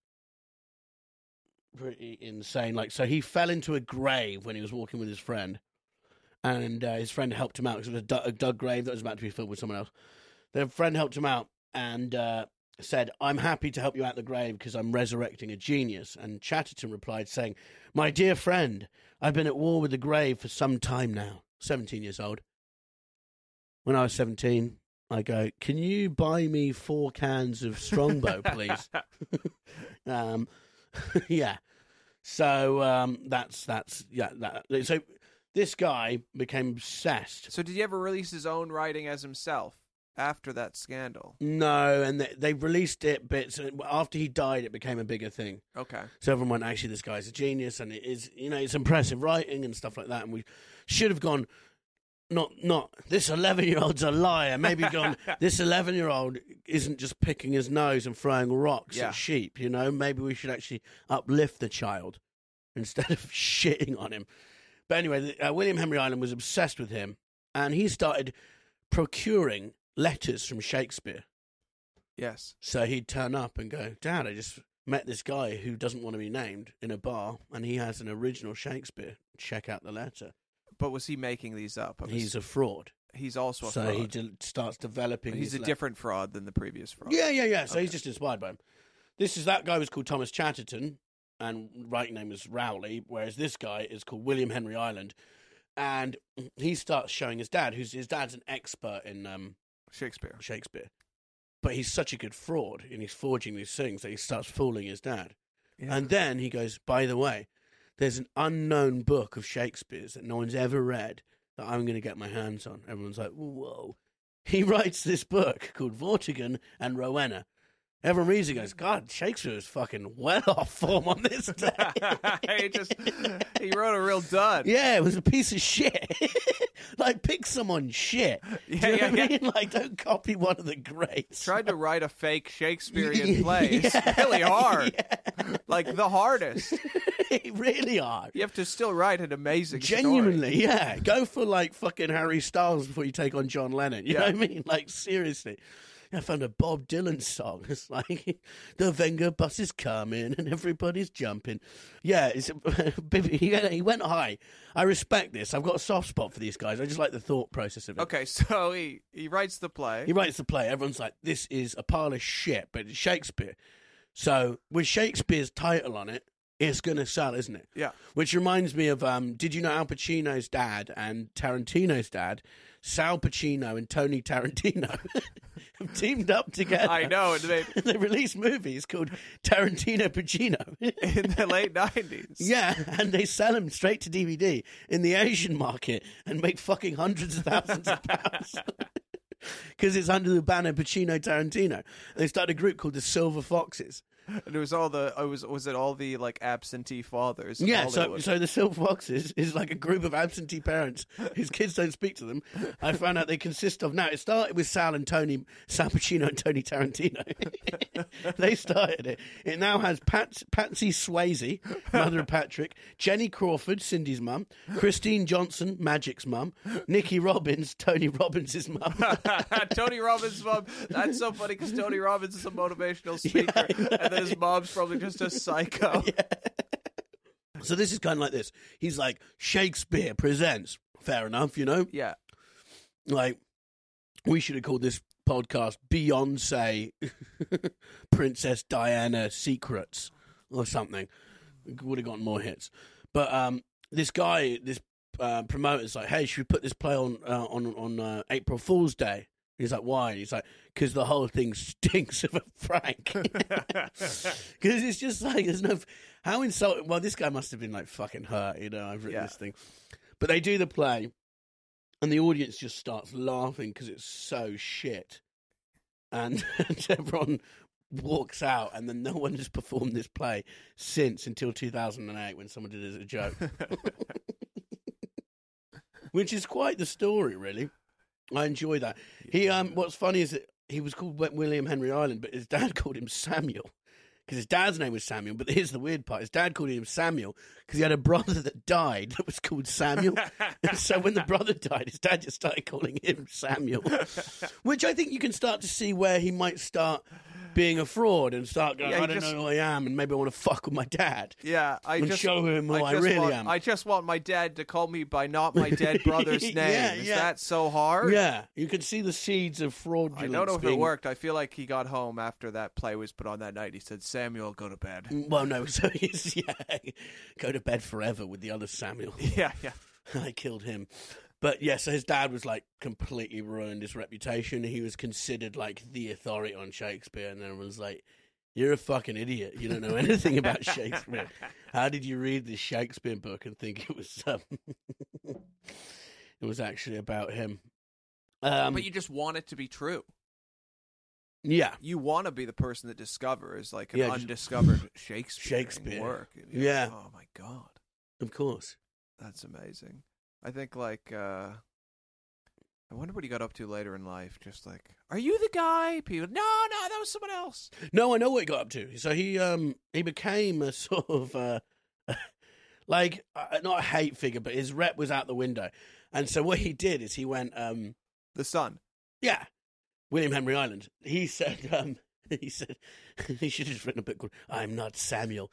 S4: insane. Like, so he fell into a grave when he was walking with his friend, and his friend helped him out because it was a dug grave that was about to be filled with someone else. Their friend helped him out and said, I'm happy to help you out the grave because I'm resurrecting a genius. And Chatterton replied saying, my dear friend, I've been at war with the grave for some time now. 17 years old. When I was 17, I go, can you buy me 4 cans of Strongbow, please? Yeah. So So this guy became obsessed.
S5: So did he ever release his own writing as himself after that scandal?
S4: No, and they released it bits. After he died, it became a bigger thing.
S5: Okay.
S4: So everyone went, actually, this guy's a genius, and it is, it's impressive writing and stuff like that. And we should have gone, not this 11-year-old's a liar. Maybe gone, this 11-year-old isn't just picking his nose and throwing rocks at sheep, you know? Maybe we should actually uplift the child instead of shitting on him. But anyway, William Henry Ireland was obsessed with him, and he started procuring letters from Shakespeare.
S5: Yes.
S4: So he'd turn up and go, Dad, I just met this guy who doesn't want to be named in a bar, and he has an original Shakespeare. Check out the letter.
S5: But was he making these up?
S4: He's a fraud.
S5: He's also a
S4: so
S5: fraud.
S4: So he starts developing.
S5: But he's a different fraud than the previous fraud.
S4: Yeah. So he's just inspired by him. That guy was called Thomas Chatterton, and right name was Rowley, whereas this guy is called William Henry Ireland. And he starts showing his dad, his dad's an expert in Shakespeare. But he's such a good fraud, and he's forging these things that he starts fooling his dad. Yeah. And then he goes, by the way, there's an unknown book of Shakespeare's that no one's ever read that I'm going to get my hands on. Everyone's like, whoa. He writes this book called Vortigern and Rowena. Everyone reads it and goes, God, Shakespeare is fucking well off form on this day.
S5: he wrote a real dud.
S4: Yeah, it was a piece of shit. Like, pick someone's shit. Do you know what I mean? Like, don't copy one of the greats.
S5: Tried to write a fake Shakespearean play. It's really hard. Yeah. Like, the hardest.
S4: Really hard.
S5: You have to still write an amazing
S4: Genuinely,
S5: story.
S4: Yeah. Go for, like, fucking Harry Styles before you take on John Lennon. You know what I mean? Like, seriously. I found a Bob Dylan song. It's like, the Wenger bus is coming and everybody's jumping. Yeah, he went high. I respect this. I've got a soft spot for these guys. I just like the thought process of it.
S5: Okay, so he writes the play.
S4: He writes the play. Everyone's like, this is a pile of shit, but it's Shakespeare. So with Shakespeare's title on it, it's going to sell, isn't it?
S5: Yeah.
S4: Which reminds me of, did you know Al Pacino's dad and Tarantino's dad, Sal Pacino and Tony Tarantino, have teamed up together?
S5: I know.
S4: They released movies called Tarantino Pacino.
S5: In the late 90s.
S4: Yeah, and they sell them straight to DVD in the Asian market and make fucking hundreds of thousands of pounds. Because it's under the banner Pacino Tarantino. And they started a group called the Silver Foxes.
S5: And it was all was it all the like absentee fathers?
S4: Yeah, so the Silver Foxes is like a group of absentee parents whose kids don't speak to them. I found out they consist of, now it started with Sal Pacino and Tony Tarantino. They started it. It now has Patsy Swayze, mother of Patrick, Jenny Crawford, Cindy's mum, Christine Johnson, Magic's mum, Nikki Robbins, Tony Robbins' mum.
S5: Tony Robbins' mum. That's so funny because Tony Robbins is a motivational speaker. Yeah, and then his mom's probably just a psycho.
S4: Yeah. So this is kind of like this. He's like, Shakespeare presents. Fair enough, you know?
S5: Yeah.
S4: Like, we should have called this podcast Beyonce Princess Diana Secrets or something. We would have gotten more hits. But this guy, this promoter's like, hey, should we put this play on April Fool's Day? He's like, why? He's like, because the whole thing stinks of a prank. Because it's just like, there's no... How insulting... Well, this guy must have been like fucking hurt, you know, I've written this thing. But they do the play, and the audience just starts laughing because it's so shit. And everyone walks out, and then no one has performed this play until 2008 when someone did it as a joke. Which is quite the story, really. I enjoy that. He, what's funny is that he was called William Henry Ireland, but his dad called him Samuel because his dad's name was Samuel. But here's the weird part: his dad called him Samuel because he had a brother that died that was called Samuel. And so when the brother died, his dad just started calling him Samuel, which I think you can start to see where he might start being a fraud and start going, I don't know who I am, and maybe I want to fuck with my dad.
S5: Yeah,
S4: show him who I really am.
S5: I just want my dad to call me by not my dead brother's name. Is that so hard?
S4: Yeah, you can see the seeds of fraudulence.
S5: I don't know if it worked. I feel like he got home after that play was put on that night. He said, Samuel, go to bed.
S4: Well, no, so he's, go to bed forever with the other Samuel.
S5: Yeah.
S4: I killed him. But yeah, so his dad was like completely ruined his reputation. He was considered like the authority on Shakespeare, and everyone was like, "You're a fucking idiot. You don't know anything about Shakespeare. How did you read this Shakespeare book and think it was actually about him?"
S5: But you just want it to be true.
S4: Yeah,
S5: you want to be the person that discovers like an undiscovered Shakespeare work.
S4: Yeah.
S5: Oh my god.
S4: Of course.
S5: That's amazing. I think like I wonder what he got up to later in life. Just like, are you the guy? People, no, that was someone else.
S4: No, I know what he got up to. So he became a sort of like not a hate figure, but his rep was out the window. And so what he did is he went
S5: The Son.
S4: yeah, William Henry Island. He said he should have written a book called "I'm Not Samuel."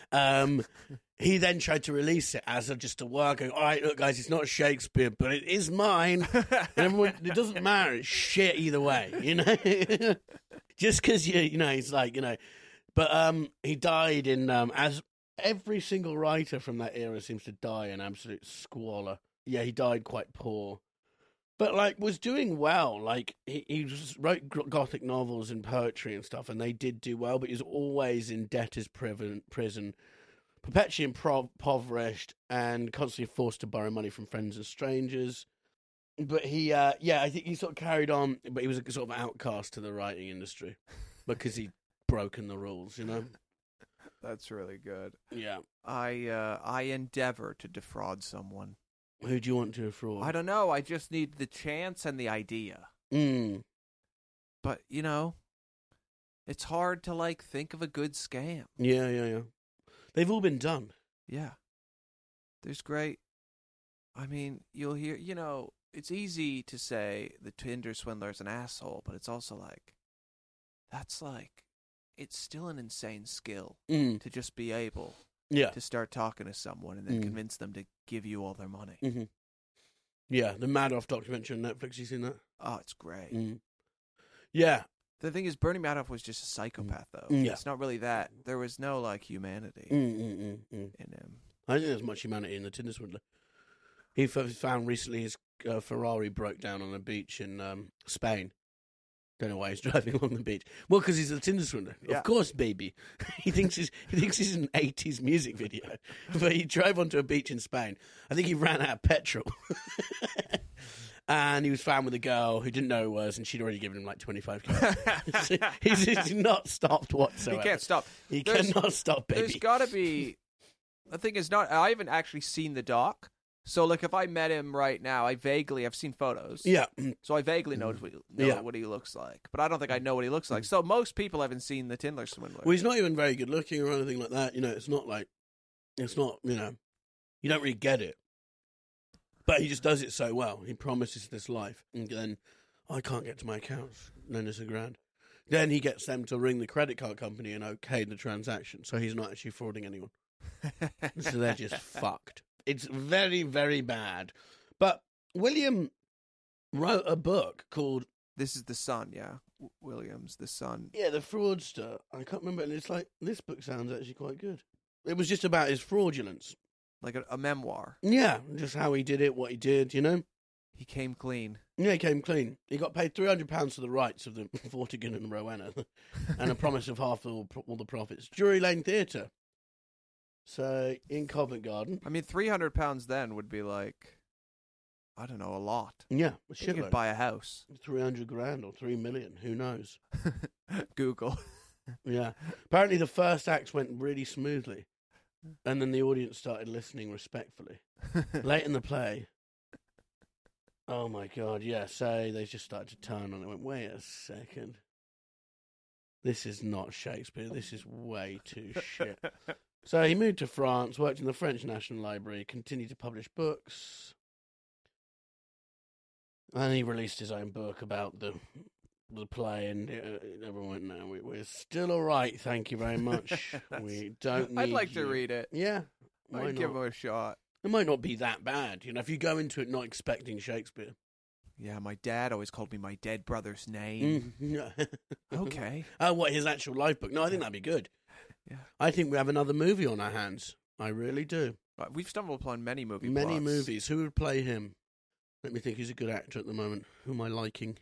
S4: He then tried to release it as just a work. Going, all right, look, guys, it's not Shakespeare, but it is mine. And everyone, it doesn't matter. It's shit either way, you know. Just because he's like, But he died in as every single writer from that era seems to die in absolute squalor. Yeah, he died quite poor. But, like, was doing well. Like, he just wrote Gothic novels and poetry and stuff, and they did do well, but he was always in debtor's prison, perpetually impoverished, and constantly forced to borrow money from friends and strangers. But he, I think he sort of carried on, but he was a sort of outcast to the writing industry because he'd broken the rules,
S5: That's really good.
S4: Yeah.
S5: I endeavor to defraud someone.
S4: Who do you want to defraud?
S5: I don't know. I just need the chance and the idea. But, it's hard to, like, think of a good scam.
S4: Yeah. They've all been done.
S5: Yeah. There's great... I mean, you'll hear, it's easy to say the Tinder swindler's an asshole, but it's also like, that's like, it's still an insane skill to just be able to start talking to someone and then convince them to give you all their money.
S4: Mm-hmm. Yeah, the Madoff documentary on Netflix, you seen that?
S5: Oh, it's great.
S4: Yeah.
S5: The thing is, Bernie Madoff was just a psychopath, though.
S4: Yeah.
S5: It's not really that. There was no, like, humanity in him.
S4: I don't think there's much humanity in the Tinder swindler. He found recently his Ferrari broke down on a beach in Spain. Don't know why he's driving along the beach. Well, because he's a Tinder swindler.
S5: Yeah.
S4: Of course, baby. He thinks he's an 80s music video. But he drove onto a beach in Spain. I think he ran out of petrol. And he was found with a girl who didn't know who it was, and she'd already given him like 25K. So he's not stopped whatsoever.
S5: He can't stop.
S4: He cannot stop, baby.
S5: There's got to be... The thing is, I haven't actually seen the doc. So, like, if I met him right now, I've seen photos.
S4: Yeah.
S5: So I vaguely know what he looks like. But I don't think I know what he looks like. So most people haven't seen the Tinder swindler.
S4: Well, he's not even very good looking or anything like that. It's not, you don't really get it. But he just does it so well. He promises this life. And then, I can't get to my accounts. Then it's $1,000. Then he gets them to ring the credit card company and okay the transaction. So he's not actually frauding anyone. So they're just fucked. It's very, very bad. But William wrote a book called...
S5: This is The Son, yeah. Williams, The Son.
S4: Yeah, The Fraudster. I can't remember. And it's like, this book sounds actually quite good. It was just about his fraudulence.
S5: Like a memoir.
S4: Yeah, just how he did it, what he did,
S5: He came clean.
S4: Yeah, he came clean. He got paid £300 for the rights of the Vortigern and Rowena and a promise of half all the profits. Drury Lane Theatre. So, in Covent Garden.
S5: I mean, £300 then would be like, I don't know, a lot.
S4: Yeah, a
S5: You could buy a house.
S4: 300 grand or 3 million, who knows?
S5: Google.
S4: Yeah. Apparently the first acts went really smoothly. And then the audience started listening respectfully. Late in the play. Oh my God, yeah. So they just started to turn on it. Went, wait a second. This is not Shakespeare. This is way too shit. So he moved to France, worked in the French National Library, continued to publish books. And he released his own book about the play, and everyone went, no, we're still all right, thank you very much. We don't need
S5: I'd like
S4: you.
S5: to read it.
S4: Yeah. Why
S5: I'd give
S4: not?
S5: him a shot.
S4: It might not be that bad, if you go into it not expecting Shakespeare.
S5: Yeah, my dad always called me my dead brother's name. Okay.
S4: Oh, what, his actual life book? No, I think that'd be good.
S5: Yeah.
S4: I think we have another movie on our hands. I really do.
S5: Right, we've stumbled upon many movie
S4: Many
S5: plots.
S4: movies. Who would play him? Let me think. Who's a good actor at the moment? Who am I liking?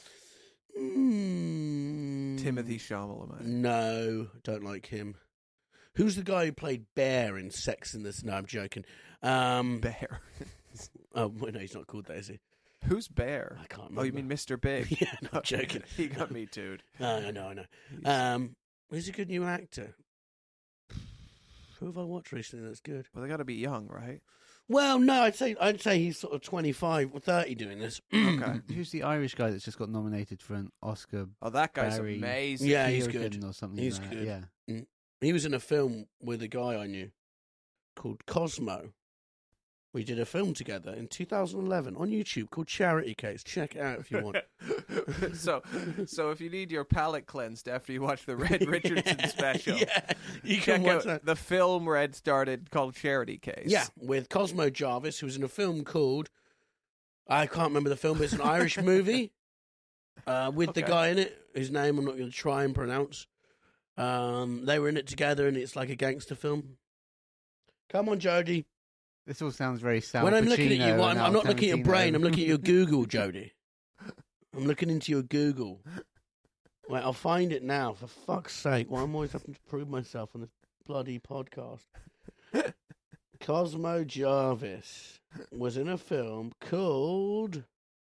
S5: Timothy Chalamet.
S4: No, don't like him. Who's the guy who played Bear in Sex and the City? No, I'm joking.
S5: Bear.
S4: Oh, well, no, he's not called that, is he?
S5: Who's Bear?
S4: I can't remember.
S5: Oh, you mean Mr. Big?
S4: Yeah, no, I'm joking.
S5: He got me, dude.
S4: I know. Who's a good new actor? Who have I watched recently that's good?
S5: Well, they got to be young, right?
S4: Well, no, I'd say he's sort of 25 or 30 doing this.
S5: Okay.
S6: Who's the Irish guy that's just got nominated for an Oscar?
S5: Oh, that guy's
S6: Barry
S5: amazing.
S4: Yeah, he's
S6: Keoghan
S4: good.
S6: or something.
S4: He's
S6: like
S4: good.
S6: That. Yeah.
S4: He was in a film with a guy I knew called Cosmo. We did a film together in 2011 on YouTube called Charity Case. Check it out if you want.
S5: so if you need your palate cleansed after you watch the Red Richardson special,
S4: Yeah, you
S5: check
S4: can watch
S5: out
S4: that.
S5: the film Red started called Charity Case.
S4: Yeah, with Cosmo Jarvis, who was in a film called, I can't remember the film, but it's an Irish movie with the
S5: Okay.
S4: guy in it, whose name I'm not going to try and pronounce. They were in it together, and it's like a gangster film. Come on, Jodie.
S6: This all sounds very Sal
S4: When I'm looking at
S6: Pacino
S4: you, well,
S6: and
S4: I'm
S6: Al
S4: not looking at your
S6: Tarantino.
S4: brain. I'm looking at your Google, Jodie. I'm looking into your Google. Wait, I'll find it now. For fuck's sake, why am I always having to prove myself on this bloody podcast? Cosmo Jarvis was in a film called.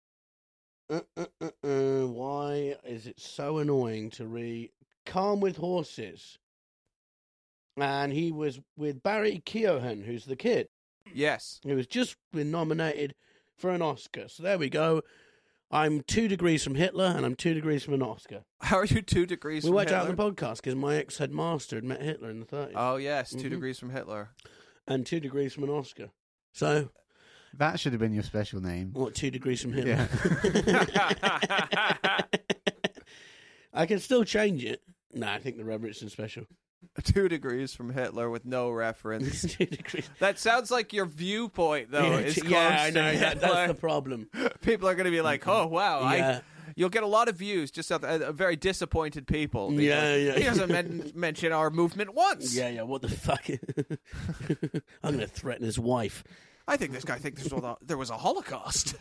S4: Why is it so annoying to read? Calm with Horses. And he was with Barry Keoghan, who's the kid.
S5: Yes.
S4: He was just been nominated for an Oscar. So there we go. I'm 2 degrees from Hitler, and I'm 2 degrees from an Oscar.
S5: How are you 2 degrees
S4: We
S5: from
S4: worked
S5: Hitler?
S4: out on the podcast because my ex-headmaster had met Hitler in the 30s.
S5: Oh, yes, 2
S4: Mhm.
S5: degrees from Hitler.
S4: And 2 degrees from an Oscar. So,
S6: That should have been your special name.
S4: what, 2 degrees from Hitler?
S6: Yeah.
S4: I can still change it. No, I think the Red Richardson special.
S5: 2 degrees from Hitler with no reference.
S4: 2 degrees.
S5: That sounds like your viewpoint, though. Is close
S4: yeah, I
S5: to
S4: know.
S5: Hitler.
S4: That's the problem.
S5: People are going to be like, "Oh, wow!"
S4: Yeah.
S5: You'll get a lot of views. Just very disappointed people. being
S4: Yeah,
S5: like,
S4: yeah.
S5: He doesn't mention our movement once.
S4: Yeah, what the fuck? I'm going to threaten his wife.
S5: I think this guy thinks there was a Holocaust.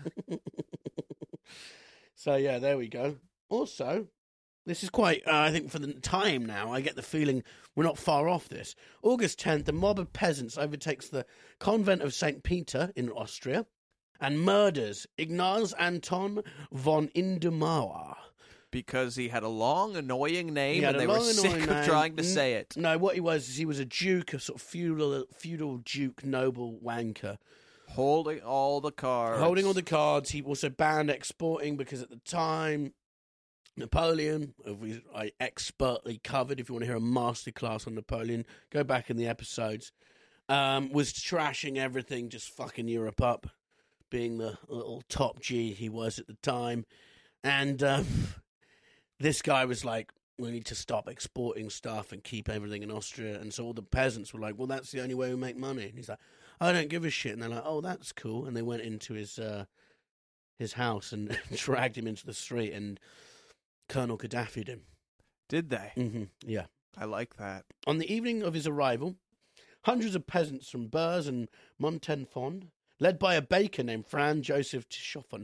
S4: So, yeah, there we go. Also, this is quite, I think for the time now, I get the feeling we're not far off this. August 10th, a mob of peasants overtakes the convent of St. Peter in Austria and murders Ignaz Anton von Indemauer.
S5: Because he had a long, annoying name,
S4: He had
S5: and
S4: a
S5: they were
S4: long,
S5: sick
S4: annoying
S5: of
S4: name.
S5: trying to say it.
S4: No, what he was is he was a duke, a sort of feudal duke, noble wanker.
S5: Holding all the cards.
S4: Holding all the cards. He also banned exporting because at the time, Napoleon, I expertly covered. If you want to hear a masterclass on Napoleon, go back in the episodes. Was trashing everything, just fucking Europe up, being the little top G he was at the time. And this guy was like, we need to stop exporting stuff and keep everything in Austria. And so all the peasants were like, well, that's the only way we make money. And he's like, I don't give a shit. And they're like, oh, that's cool. And they went into his house and dragged him into the street, and Colonel Gaddafi'd him.
S5: Did they?
S4: Mm-hmm. Yeah.
S5: I like that.
S4: On the evening of his arrival, hundreds of peasants from Bers and Montenfond, led by a baker named Franz Joseph Tischoffen.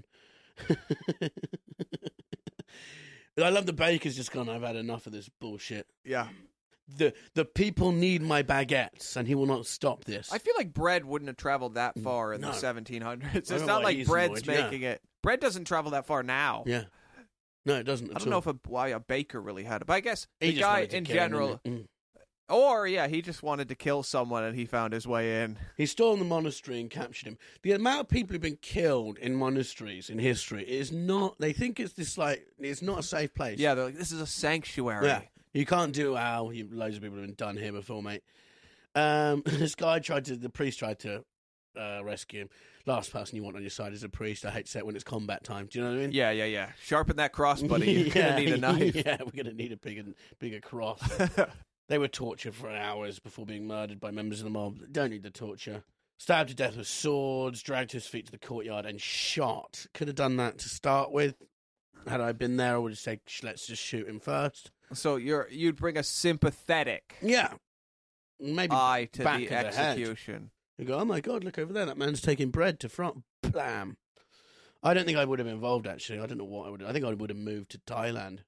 S4: I love the baker's just gone, I've had enough of this bullshit.
S5: Yeah.
S4: The people need my baguettes, and he will not stop this.
S5: I feel like bread wouldn't have traveled that far in
S4: No.
S5: the 1700s. It's
S4: know
S5: not
S4: why
S5: like
S4: he's
S5: bread's
S4: annoyed, yeah.
S5: making it. Bread doesn't travel that far now.
S4: Yeah. No, it doesn't.
S5: I don't know why a baker really had it, but I guess
S4: He
S5: the
S4: just
S5: guy
S4: wanted to
S5: in
S4: kill him,
S5: general,
S4: didn't he?
S5: or yeah, he just wanted to kill someone and he found his way in.
S4: He stormed the monastery and captured him. The amount of people who've been killed in monasteries in history is not. They think it's this like it's not a safe place.
S5: Yeah, they're like, this is a sanctuary.
S4: Yeah. You can't do loads of people have been done here before, mate. This guy the priest tried to rescue him. Last person you want on your side is a priest. I hate to say it when it's combat time. Do you know what I mean?
S5: Yeah. Sharpen that cross, buddy. You're gonna need a knife.
S4: Yeah, we're gonna need a bigger cross. They were tortured for hours before being murdered by members of the mob. Don't need the torture. Stabbed to death with swords, dragged to his feet to the courtyard, and shot. Could have done that to start with. Had I been there, I would have said, let's just shoot him first.
S5: So you'd bring a sympathetic
S4: Yeah. Maybe
S5: eye to
S4: back
S5: the
S4: of the head.
S5: execution.
S4: You go, oh my God, look over there. That man's taking bread to front. Blam. I don't think I would have been involved, actually. I don't know what I would have. I think I would have moved to Thailand.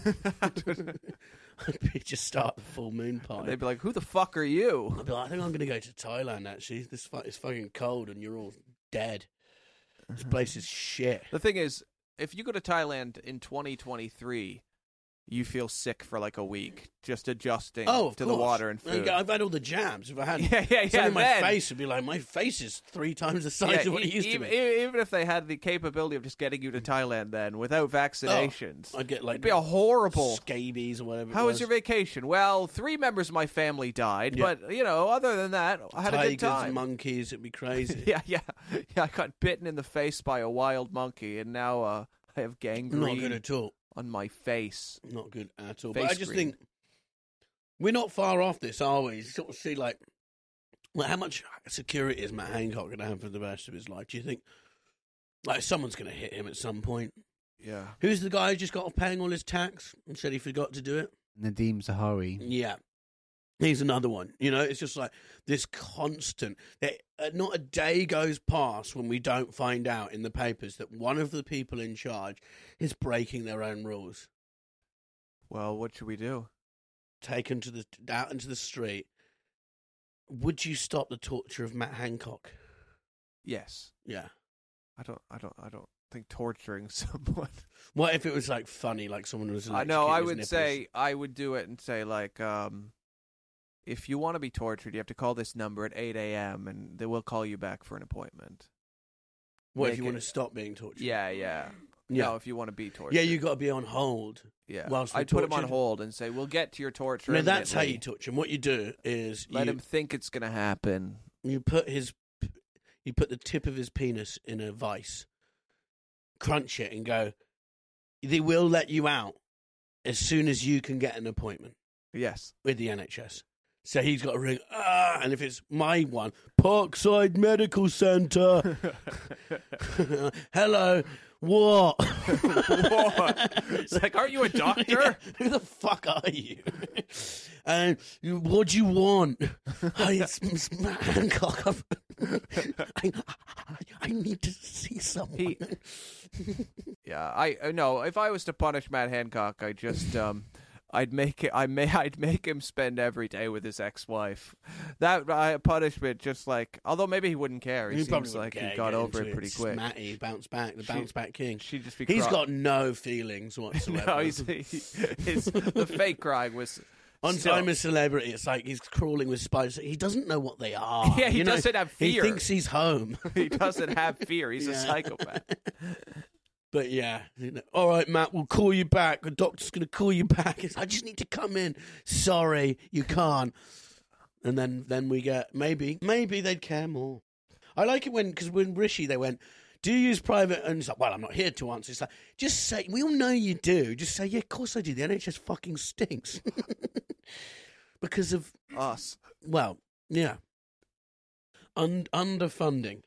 S4: I'd just start the full moon party.
S5: They'd be like, "Who the fuck are you?"
S4: I'd be like, I think I'm going to go to Thailand, actually. This is fucking cold and you're all dead. This place is shit.
S5: The thing is, if you go to Thailand in 2023, you feel sick for like a week just adjusting
S4: Oh, of
S5: to
S4: course.
S5: the water and food.
S4: I've had all the jabs. If I had
S5: Yeah,
S4: something in my
S5: then-
S4: face, would be like, my face is 3 times the size of what it used to be.
S5: Even if they had the capability of just getting you to Thailand then without vaccinations,
S4: I'd get like
S5: it'd be a horrible.
S4: scabies or whatever.
S5: How was your vacation? Well, 3 members of my family died,
S4: Yeah.
S5: but other than that, I had a good
S4: Tigers,
S5: time.
S4: monkeys, it'd be crazy.
S5: Yeah. I got bitten in the face by a wild monkey, and now I have gangrene
S4: Not good at all.
S5: on my face.
S4: Not good at all.
S5: Face
S4: But I just
S5: green.
S4: think we're not far off this, are we? You sort of see, like, how much security is Matt Hancock going to have for the rest of his life? Do you think, like, someone's going to hit him at some point?
S5: Yeah.
S4: Who's the guy who just got off paying all his tax and said he forgot to do it?
S6: Nadeem Zahari.
S4: Yeah. He's another one. It's just like this constant. Not a day goes past when we don't find out in the papers that one of the people in charge is breaking their own rules.
S5: Well, what should we do?
S4: Taken out into the street. Would you stop the torture of Matt Hancock?
S5: Yes.
S4: Yeah.
S5: I don't think torturing someone.
S4: What if it was like funny, like someone was?
S5: I know. I
S4: electrocuting his
S5: would
S4: nipples?
S5: say I would do it and say like, if you want to be tortured, you have to call this number at 8 a.m. and they will call you back for an appointment.
S4: What if
S5: make
S4: you
S5: it-
S4: want to stop being tortured?
S5: Yeah.
S4: Yeah.
S5: No, if you want to be tortured.
S4: Yeah, you got to be on hold.
S5: Yeah.
S4: whilst we're
S5: I'd put him on
S4: tortured.
S5: hold and say, "We'll get to your torture."
S4: No, that's how you
S5: immediately."
S4: torture him. What you do is
S5: Let him think it's going to happen.
S4: you put the tip of his penis in a vice, crunch it, and go. They will let you out as soon as you can get an appointment
S5: Yes.
S4: with the NHS. So he's got to ring, and if it's my one, Parkside Medical Centre. Hello, what?
S5: What? It's like, aren't you a doctor?
S4: Yeah, who the fuck are you? And what do you want? Hi, it's Matt Hancock. I need to see someone.
S5: Yeah, I know. If I was to punish Matt Hancock, I just I'd make him spend every day with his ex-wife. That punishment, just like, although maybe he wouldn't care. He
S4: probably
S5: seems
S4: wouldn't
S5: like
S4: care,
S5: he got
S4: get
S5: over
S4: into
S5: it pretty quick.
S4: Matty, bounce back, the bounce back king.
S5: She'd just be.
S4: He's got no feelings whatsoever.
S5: No, the fake crying was.
S4: On
S5: still-
S4: Time as Celebrity, it's like he's crawling with spiders. He doesn't know what they are.
S5: Yeah, he doesn't have
S4: He
S5: fear.
S4: thinks he's home.
S5: He doesn't have fear. He's a
S4: Yeah.
S5: psychopath.
S4: But yeah, all right, Matt, we'll call you back. The doctor's going to call you back. I just need to come in. Sorry, you can't. And then we get, maybe they'd care more. I like it because when Rishi, they went, do you use private? And it's like, well, I'm not here to answer. It's like, just say, we all know you do. Just say, yeah, of course I do. The NHS fucking stinks. Because of,
S5: Us.
S4: well, yeah. Underfunding.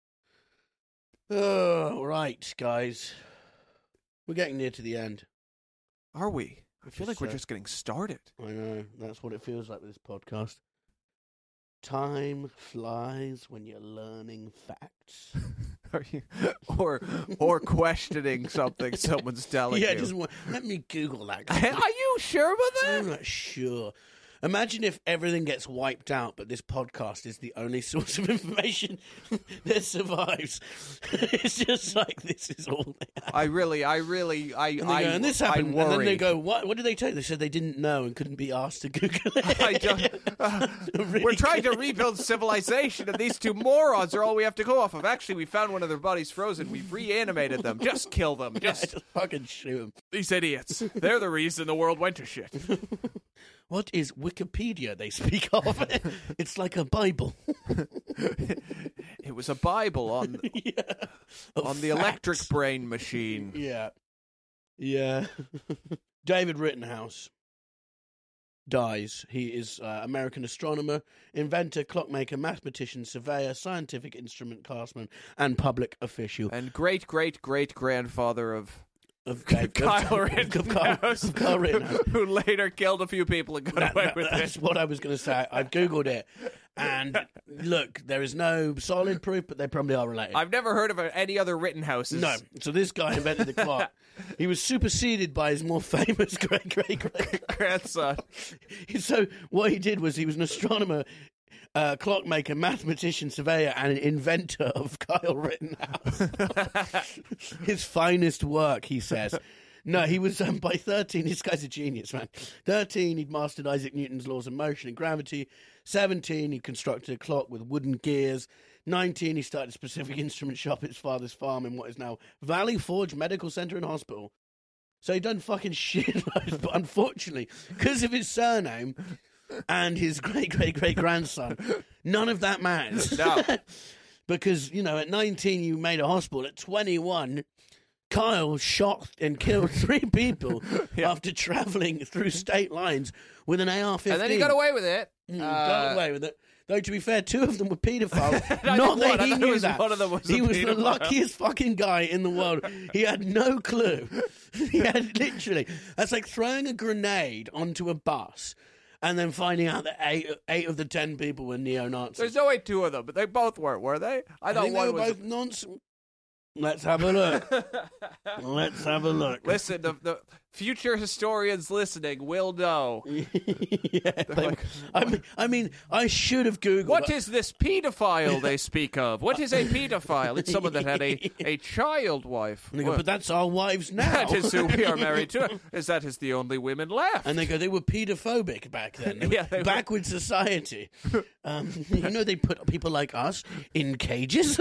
S4: Oh, right, guys. We're getting near to the end.
S5: Are we? I feel like we're
S4: so.
S5: just getting started.
S4: I know. That's what it feels like with this podcast. Time flies when you're learning facts.
S5: Are you, or questioning something someone's telling
S4: Yeah,
S5: you?
S4: just let me Google that.
S5: Are you sure about that?
S4: I'm not sure. Imagine if everything gets wiped out, but this podcast is the only source of information that survives. It's just like this is all they have.
S5: I really,
S4: And, they go, and this happened,
S5: I
S4: and then they
S5: worry.
S4: go, "What did they tell you?" They said they didn't know and couldn't be asked to Google it.
S5: I don't,
S4: Really
S5: we're trying to
S4: good.
S5: rebuild civilization, and these two morons are all we have to go off of. Actually, we found one of their bodies frozen. We've reanimated them. Just kill them.
S4: Yeah,
S5: Just
S4: just fucking shoot 'em.
S5: these idiots. They're the reason the world went to shit.
S4: What is Wikipedia they speak of? It's like a Bible.
S5: It was a Bible on
S4: Yeah. Of
S5: the electric
S4: facts.
S5: brain machine.
S4: Yeah. Yeah. David Rittenhouse dies. He is American astronomer, inventor, clockmaker, mathematician, surveyor, scientific instrument craftsman, and public official.
S5: And great grandfather of
S4: Of
S5: Kyle Rittenhouse,
S4: of Kyle Rittenhouse.
S5: who later killed a few people and got away with
S4: That's
S5: it.
S4: what I was going to say. I've Googled it. And look, there is no solid proof, but they probably are related.
S5: I've never heard of any other Rittenhouses.
S4: No. So this guy invented the clock. He was superseded by his more famous great
S5: grandson.
S4: So what he did was he was an astronomer, clockmaker, mathematician, surveyor, and an inventor of Kyle Rittenhouse. His finest work, he says. No, he was by 13. This guy's a genius, man. 13, he'd mastered Isaac Newton's laws of motion and gravity. 17, he constructed a clock with wooden gears. 19, he started a specific instrument shop at his father's farm in what is now Valley Forge Medical Center and Hospital. So he done fucking shit, but unfortunately, because of his surname and his great-great-great-grandson, none of that matters.
S5: No.
S4: Because, at 19, you made a hospital. At 21, Kyle shot and killed 3 people after traveling through state lines with an AR-15.
S5: And then he got away with it.
S4: Got away with it. Though, to be fair, 2 of them were paedophiles.
S5: I
S4: Not
S5: think
S4: that he
S5: one. I thought it
S4: knew
S5: was
S4: that.
S5: one of them was
S4: he
S5: a
S4: was the
S5: paedophile.
S4: luckiest fucking guy in the world. He had no clue. He had literally... That's like throwing a grenade onto a bus and then finding out that 8 of the 10 people were neo-Nazis.
S5: There's no way 2 of them, but they both were they? I thought
S4: think
S5: one
S4: they were
S5: was.
S4: both nonsense. Let's have a look. Let's have a look.
S5: Listen, the future historians listening will know.
S4: I mean, I should have Googled.
S5: What is this pedophile they speak of? What is a pedophile? It's someone that had a child wife.
S4: And they go, but that's our wives now.
S5: That is who we are married to. That is the only women left.
S4: And they go, they were paedophobic back then. They were
S5: They were.
S4: backward society. They put people like us in cages.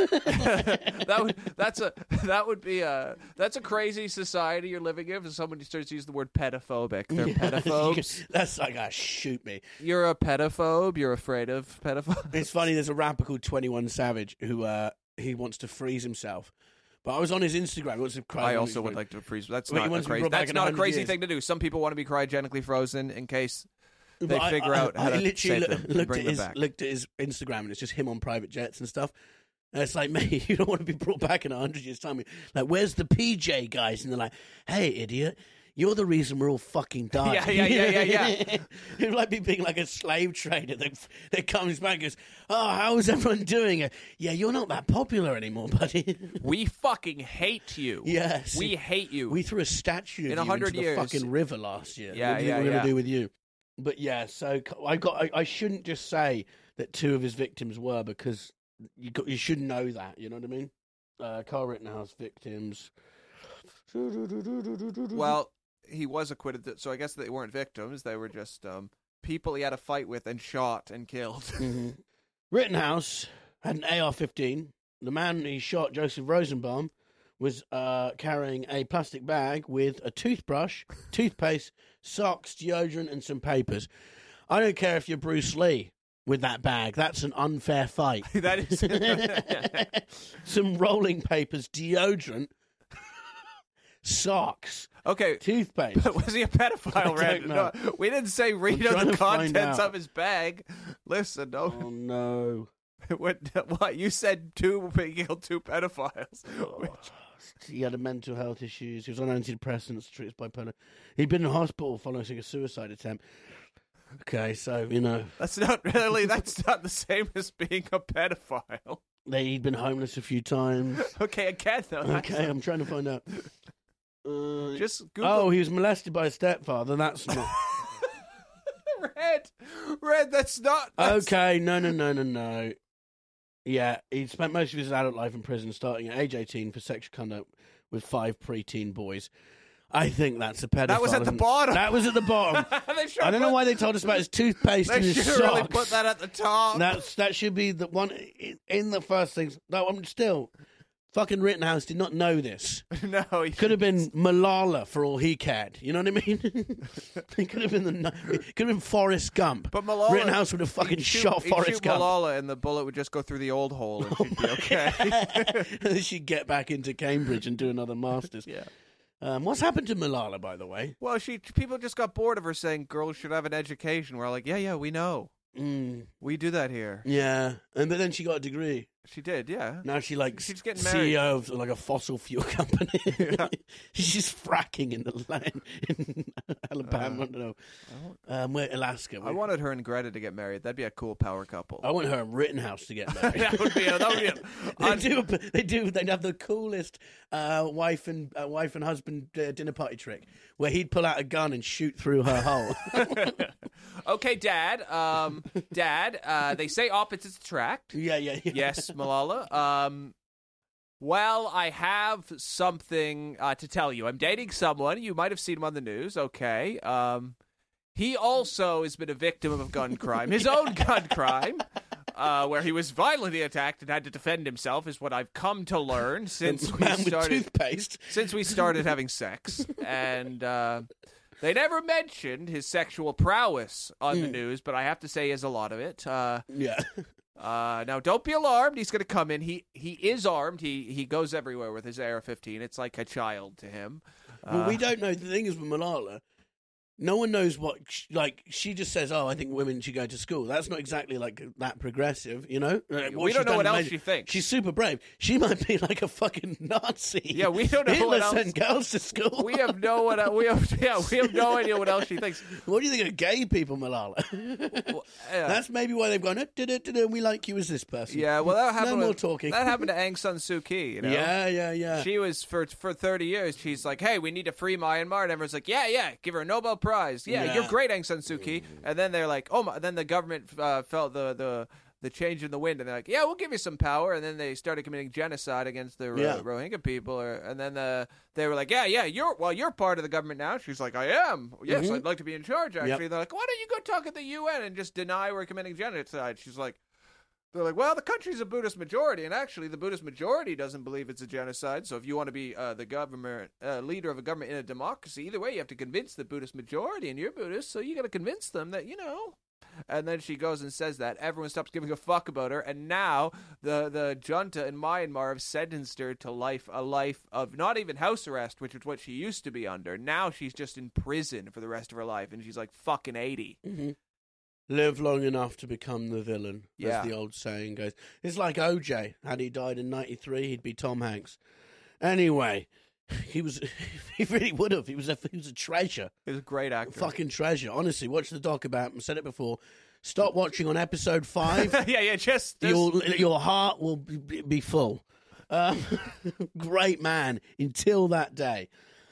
S5: That's a crazy society you're living in. If somebody starts using the word pedophobic, they're pedophobes.
S4: That's like, shoot me.
S5: You're a pedophobe. You're afraid of pedophobes.
S4: It's funny. There's a rapper called 21 Savage who he wants to freeze himself. But I was on his Instagram. He wants to cry.
S5: I also would like to freeze. That's
S4: But he
S5: not a
S4: wants to be
S5: crazy.
S4: brought back
S5: That's
S4: in
S5: not a
S4: 100
S5: crazy
S4: years.
S5: thing to do. Some people want to be cryogenically frozen in case they
S4: But
S5: figure out how
S4: I
S5: to
S4: literally
S5: save them and bring them back.
S4: looked at his Instagram, and it's just him on private jets and stuff. And it's like, mate, you don't want to be brought back in 100 years' time. Like, where's the PJ guys? And they're like, hey, idiot, you're the reason we're all fucking dying.
S5: Yeah.
S4: It'd like me being like a slave trader that comes back and goes, oh, how's everyone doing it? Yeah, you're not that popular anymore, buddy.
S5: We fucking hate you.
S4: Yes.
S5: We hate you.
S4: We threw a statue of
S5: In
S4: you
S5: 100
S4: into
S5: years.
S4: the fucking river last year.
S5: Yeah,
S4: what do you think
S5: yeah,
S4: we're going
S5: yeah.
S4: to do with you? But yeah, so I shouldn't just say that 2 of his victims were, because you should know that. You know what I mean? Kyle Rittenhouse victims.
S5: Well, he was acquitted, so I guess they weren't victims. They were just people he had a fight with and shot and killed.
S4: Mm-hmm. Rittenhouse had an AR-15. The man he shot, Joseph Rosenbaum, was carrying a plastic bag with a toothbrush, toothpaste, socks, deodorant, and some papers. I don't care if you're Bruce Lee with that bag. That's an unfair fight.
S5: That is
S4: Some rolling papers, deodorant, socks,
S5: okay.
S4: toothpaste.
S5: But was he a pedophile,
S4: I
S5: Red?
S4: don't know.
S5: No, we didn't say read
S4: I'm
S5: out
S4: trying
S5: the
S4: to find
S5: contents
S4: out.
S5: of his bag. Listen, no.
S4: Oh, no.
S5: What? You said 2 killed 2 pedophiles.
S4: He had a mental health issues. He was on antidepressants, treated bipolar. He'd been in hospital following a suicide attempt. Okay, so,
S5: That's not the same as being a pedophile.
S4: he'd been homeless a few times.
S5: Okay, again, though.
S4: Okay, I'm trying to find out.
S5: Just Google.
S4: Oh, he was molested by a stepfather. That's not...
S5: Red, that's not...
S4: Okay, no. Yeah, he spent most of his adult life in prison, starting at age 18 for sexual conduct with 5 preteen boys. I think that's a pedophile.
S5: That was at the
S4: isn't it?
S5: bottom.
S4: That was at the bottom.
S5: They should
S4: I don't know why they told us about his toothpaste and
S5: They
S4: his
S5: should
S4: socks.
S5: have really put that at the top.
S4: That should be the one in the first things. No, I'm still... Fucking Rittenhouse did not know this.
S5: No, he
S4: Could have been Malala for all he cared. You know what I mean? It could have been Forrest Gump.
S5: But Malala,
S4: Rittenhouse would have fucking shot Forrest
S5: shoot
S4: Gump.
S5: Malala, and the bullet would just go through the old hole, and she'd be okay.
S4: And then she'd get back into Cambridge and do another master's.
S5: Yeah.
S4: What's happened to Malala, by the way?
S5: Well, people just got bored of her saying girls should have an education. We're like, yeah, we know. We do that here.
S4: Yeah, but then she got a degree.
S5: She did, yeah.
S4: Now she's
S5: She's getting married.
S4: CEO of like a fossil fuel company. She's just fracking in the land in Alabama. I don't know. Where Alaska.
S5: I wanted her and Greta to get married. That'd be a cool power couple.
S4: I want her and Rittenhouse to get married.
S5: that would be
S4: They do. They'd have the coolest wife and husband dinner party trick, where he'd pull out a gun and shoot through her hole.
S5: Okay, Dad. They say opposites attract.
S4: Yeah.
S5: Yes, Malala. Well, I have something to tell you. I'm dating someone. You might have seen him on the news. Okay. He also has been a victim of gun crime. His own gun crime, where he was violently attacked and had to defend himself, is what I've come to learn since we
S4: Man with
S5: started.
S4: toothpaste.
S5: Since we started having sex, and they never mentioned his sexual prowess on the news, but I have to say he has a lot of it.
S4: Yeah.
S5: Now, don't be alarmed. He's going to come in. He is armed. He goes everywhere with his AR-15. It's like a child to him.
S4: Well, we don't know. The thing is with Malala, no one knows what, she just says, oh, I think women should go to school. That's not exactly like that progressive, you know?
S5: We don't know what else she thinks.
S4: She's super brave. She might be like a fucking Nazi.
S5: Yeah, we don't know
S4: Hitler
S5: what else.
S4: sent girls to school.
S5: We have no idea what else she thinks.
S4: What do you think of gay people, Malala?
S5: Well, yeah.
S4: That's maybe why they've gone, we like you as this person.
S5: Yeah, well, that happened.
S4: No more talking.
S5: That happened to Aung San Suu Kyi. You know?
S4: Yeah.
S5: She was for 30 years. She's like, hey, we need to free Myanmar, and everyone's like, yeah, give her a Nobel Prize. Yeah. You're great, Aung San Suu Kyi. And then they're like, oh my. Then the government felt the change in the wind, and they're like, yeah, we'll give you some power. And then they started committing genocide against the Rohingya people, and then they were like, yeah, you're part of the government now. She's like, I am. Yes, I'd like to be in charge. Actually,
S4: Yep.
S5: They're like, why don't you go talk at the UN and just deny we're committing genocide? She's like. They're like, well, the country's a Buddhist majority, and actually the Buddhist majority doesn't believe it's a genocide, so if you want to be the government leader of a government in a democracy, either way, you have to convince the Buddhist majority, and you're Buddhist, so you got to convince them that, you know. And then she goes and says that. Everyone stops giving a fuck about her, and now the junta in Myanmar have sentenced her to a life of not even house arrest, which is what she used to be under. Now she's just in prison for the rest of her life, and she's like fucking 80.
S4: Mm-hmm. Live long enough to become the villain, as the old saying goes. It's like OJ. Had he died in 93, he'd be Tom Hanks. Anyway, he really would have. He was a treasure.
S5: He was a great actor.
S4: Fucking treasure. Honestly, watch the doc about him. I said it before. Stop watching on episode 5.
S5: just...
S4: Your heart will be full. Great man until that day.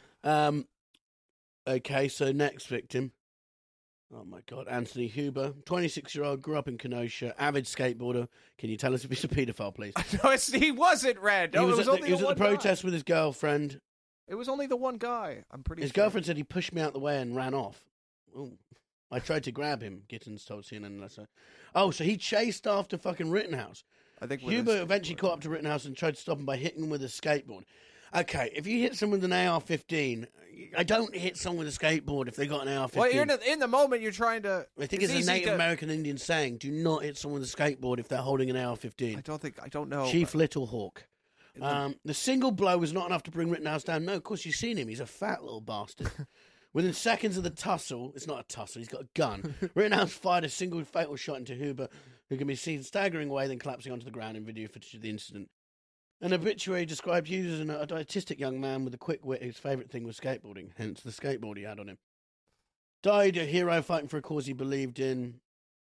S4: Okay, so next victim. Oh, my God. Anthony Huber, 26-year-old, grew up in Kenosha, avid skateboarder. Can you tell us if he's a paedophile, please?
S5: No, he wasn't, Red. No,
S4: he was at the
S5: one
S4: protest
S5: guy.
S4: with his girlfriend.
S5: It was only the one guy, I'm pretty sure.
S4: His girlfriend said he pushed me out the way and ran off. Ooh. I tried to grab him, Gittins told CNN. Oh, so he chased after fucking Rittenhouse.
S5: I think
S4: Huber eventually caught up to Rittenhouse and tried to stop him by hitting him with a skateboard. Okay, if you hit someone with an AR-15, I don't hit someone with a skateboard if they got an AR-15.
S5: Well, in the moment, you're trying to...
S4: I think it's a Native American Indian saying, do not hit someone with a skateboard if they're holding an AR-15.
S5: I don't know.
S4: Chief Little Hawk. The single blow was not enough to bring Rittenhouse down. No, of course, you've seen him. He's a fat little bastard. Within seconds of the tussle, it's not a tussle, he's got a gun. Rittenhouse fired a single fatal shot into Huber, who can be seen staggering away, then collapsing onto the ground in video footage of the incident. An obituary described Hughes as an artistic young man with a quick wit whose favourite thing was skateboarding, hence the skateboard he had on him. Died a hero fighting for a cause he believed in.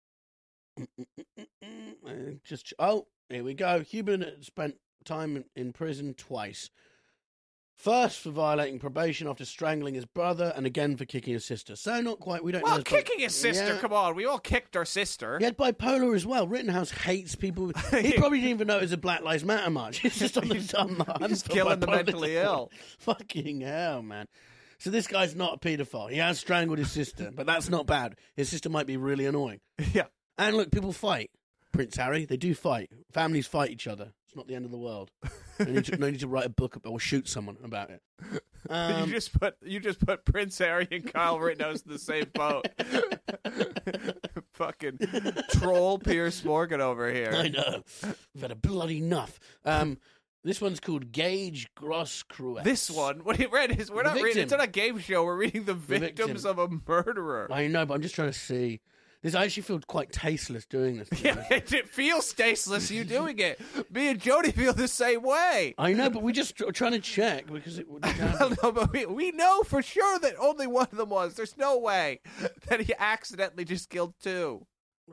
S4: Here we go. Huber spent time in prison twice. First for violating probation after strangling his brother, and again for kicking his sister. So not quite. We don't know.
S5: Well, kicking his sister.
S4: Yeah.
S5: Come on, we all kicked our sister.
S4: He had bipolar as well. Rittenhouse hates people. He probably didn't even know it was a Black Lives Matter march. It's just on the
S5: He's killing the mentally ill.
S4: Fucking hell, man. So this guy's not a paedophile. He has strangled his sister, but that's not bad. His sister might be really annoying.
S5: Yeah.
S4: And look, people fight. Prince Harry, they do fight. Families fight each other. It's not the end of the world. No need to write a book or shoot someone about it.
S5: You just put Prince Harry and Kyle Rittenhouse in the same boat. Fucking troll Piers Morgan over here.
S4: I know. We've had a bloody enough. This one's called Gage Grosskreutz.
S5: This one, what it read is we're not reading. It's not a game show. We're reading the victims of a murderer.
S4: I know, but I'm just trying to see. I actually feel quite tasteless doing this.
S5: Yeah, it feels tasteless. You doing it. Me and Jody feel the same way.
S4: I know, but we're just trying to check because it would.
S5: No, but we know for sure that only one of them was. There's no way that he accidentally just killed two.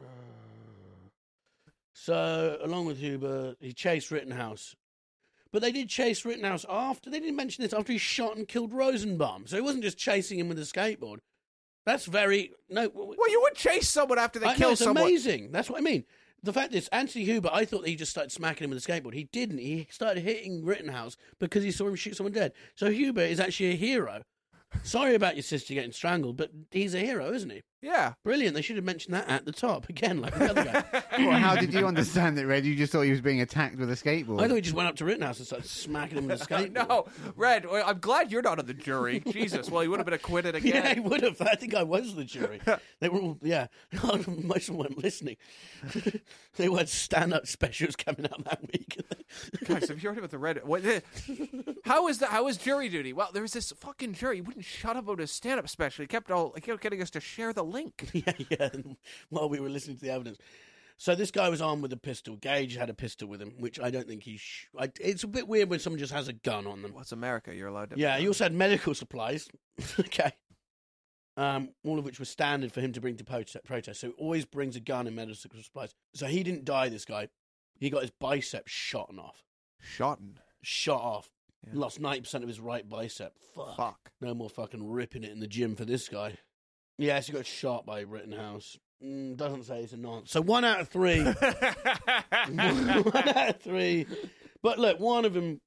S4: So, along with Huber, he chased Rittenhouse. But they did chase Rittenhouse after. They didn't mention this after he shot and killed Rosenbaum. So he wasn't just chasing him with a skateboard. That's very... No.
S5: Well, you would chase someone after they kill someone.
S4: It's amazing. That's what I mean. The fact is, Anthony Huber, I thought he just started smacking him with a skateboard. He didn't. He started hitting Rittenhouse because he saw him shoot someone dead. So Huber is actually a hero. Sorry about your sister getting strangled, but he's a hero, isn't he?
S5: Yeah.
S4: Brilliant. They should have mentioned that at the top again, like the other guy.
S6: Well, how did you understand it, Red? You just thought he was being attacked with a skateboard.
S4: I thought he just went up to Rittenhouse and started smacking him with a skateboard.
S5: No, Red, I'm glad you're not on the jury. Jesus, well, he would have been acquitted again.
S4: Yeah, he would have. I think I was the jury. They were all, yeah. Most of them weren't listening. They had stand-up specials coming out that week.
S5: Guys, have you heard about the Red? How is that? How is jury duty? Well, there was this fucking jury. He wouldn't shut up about his stand-up special. He kept getting us to share the link.
S4: Yeah. While we were listening to the evidence. So this guy was armed with a pistol. Gage had a pistol with him, which I don't think he... it's a bit weird when someone just has a gun on them.
S5: Well, it's America. You're allowed to...
S4: Yeah, he also had medical supplies. Okay. All of which was standard for him to bring to protest. So he always brings a gun and medical supplies. So he didn't die, this guy. He got his bicep shot off. Shot off. Yeah. Lost 90% of his right bicep. Fuck. No more fucking ripping it in the gym for this guy. Yes, he got shot by Rittenhouse. Doesn't say it's a nonce. So 1 out of 3. 1 out of 3. But look, one of them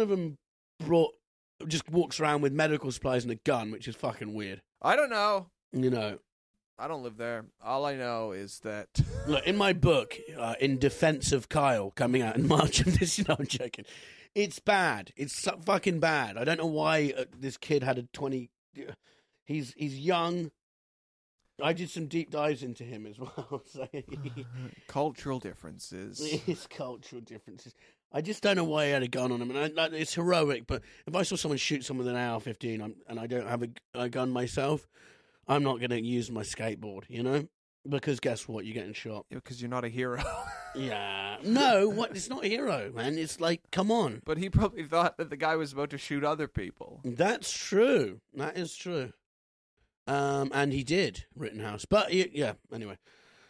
S4: just walks around with medical supplies and a gun, which is fucking weird.
S5: I don't know.
S4: You know.
S5: I don't live there. All I know is that...
S4: Look, in my book, In Defense of Kyle, coming out in March of this, I'm joking. It's bad. It's so fucking bad. I don't know why this kid had a 20... He's young. I did some deep dives into him as well. So
S5: cultural differences.
S4: It's cultural differences. I just don't know why he had a gun on him. And it's heroic, but if I saw someone shoot someone with an AR-15 and I don't have a gun myself, I'm not going to use my skateboard, you know? Because guess what? You're getting shot.
S5: Yeah, because you're not a hero.
S4: Yeah. No, what? It's not a hero, man. It's like, come on.
S5: But he probably thought that the guy was about to shoot other people.
S4: That's true. That is true. And he did, Rittenhouse. But, yeah, anyway.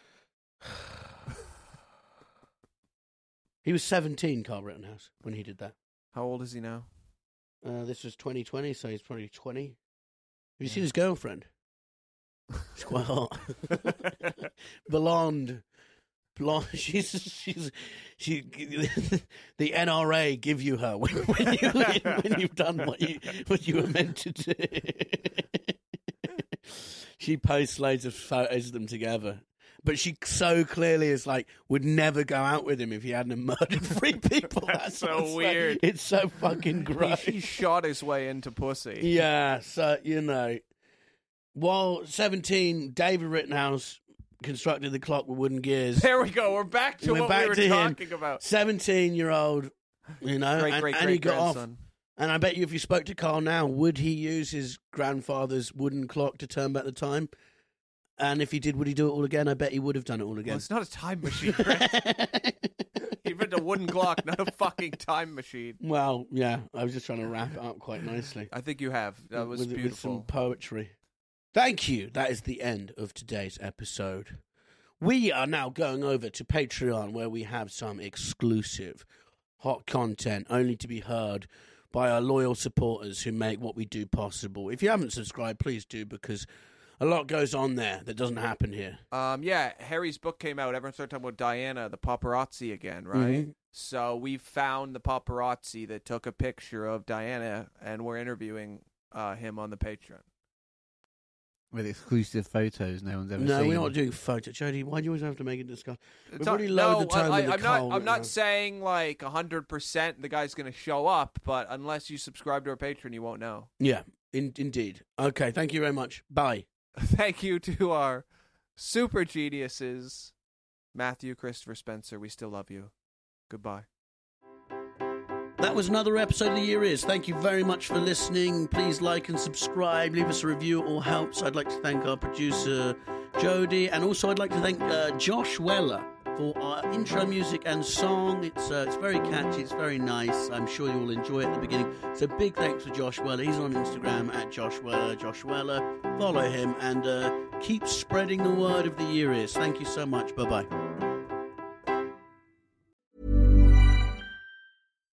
S4: He was 17, Carl Rittenhouse, when he did that.
S5: How old is he now?
S4: This was 2020, so he's probably 20. Have you seen his girlfriend? She's quite hot. Blonde. She's the NRA give you her when you've done what you were meant to do. She posts loads of photos of them together. But she so clearly is like, would never go out with him if he hadn't murdered 3 people.
S5: That's so weird.
S4: It's so fucking gross.
S5: He shot his way into pussy.
S4: Yeah, so, you know. While 17, David Rittenhouse constructed the clock with wooden gears.
S5: There we go. We're back to what we were talking about.
S4: 17-year-old, you know, and he got off. And I bet you if you spoke to Carl now, would he use his grandfather's wooden clock to turn back the time? And if he did, would he do it all again? I bet he would have done it all again.
S5: Well, it's not a time machine, right? He invented a wooden clock, not a fucking time machine.
S4: Well, yeah, I was just trying to wrap it up quite nicely.
S5: I think you have. That was beautiful.
S4: With some poetry. Thank you. That is the end of today's episode. We are now going over to Patreon, where we have some exclusive hot content only to be heard by our loyal supporters who make what we do possible. If you haven't subscribed, please do, because a lot goes on there that doesn't happen here.
S5: Yeah, Harry's book came out. Everyone started talking about Diana, the paparazzi again, right? Mm-hmm. So we found the paparazzi that took a picture of Diana, and we're interviewing him on the Patreon.
S6: With exclusive photos no one's ever seen.
S4: No, we're not doing photos. Jody, why do you always have to make it discuss? We've already
S5: lowered
S4: the tone with the coal.
S5: I'm not saying like 100% the guy's going to show up, but unless you subscribe to our Patreon, you won't know.
S4: Yeah, indeed. Okay, thank you very much. Bye.
S5: Thank you to our super geniuses, Matthew, Christopher, Spencer. We still love you. Goodbye.
S4: That was another episode of The Year Is. Thank you very much for listening. Please like and subscribe. Leave us a review. It all helps. I'd like to thank our producer, Jody. And also I'd like to thank Josh Weller for our intro music and song. It's very catchy. It's very nice. I'm sure you'll enjoy it at the beginning. So big thanks for Josh Weller. He's on Instagram at Josh Weller. Josh Weller. Follow him and keep spreading the word of The Year Is. Thank you so much. Bye-bye.
S7: Mom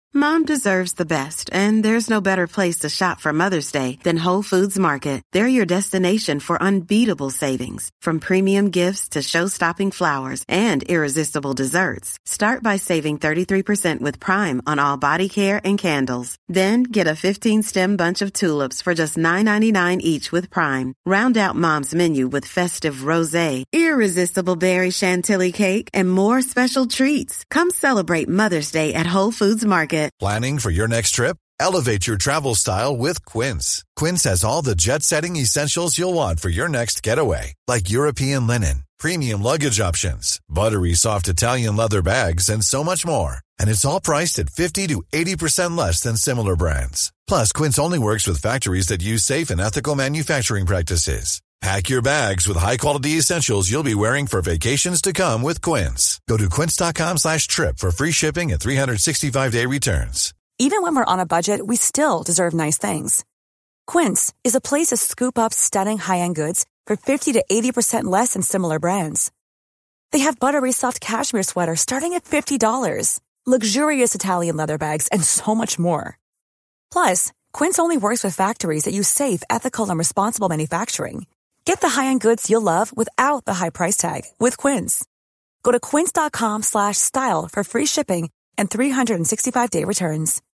S7: deserves the best, and there's no better place to shop for Mother's Day than Whole Foods Market. They're your destination for unbeatable savings, from premium gifts to show-stopping flowers and irresistible desserts. Start by saving 33% with Prime on all body care and candles. Then get a 15-stem bunch of tulips for just $9.99 each with Prime. Round out Mom's menu with festive rosé, irresistible berry chantilly cake, and more special treats. Come celebrate Mother's Day at Whole Foods Market.
S8: Planning for your next trip? Elevate your travel style with Quince. Quince has all the jet-setting essentials you'll want for your next getaway, like European linen, premium luggage options, buttery soft Italian leather bags, and so much more. And it's all priced at 50 to 80% less than similar brands. Plus, Quince only works with factories that use safe and ethical manufacturing practices. Pack your bags with high-quality essentials you'll be wearing for vacations to come with Quince. Go to quince.com/trip for free shipping and 365-day returns.
S3: Even when we're on a budget, we still deserve nice things. Quince is a place to scoop up stunning high-end goods for 50 to 80% less than similar brands. They have buttery soft cashmere sweaters starting at $50, luxurious Italian leather bags, and so much more. Plus, Quince only works with factories that use safe, ethical, and responsible manufacturing. Get the high-end goods you'll love without the high price tag with Quince. Go to quince.com/style for free shipping and 365-day returns.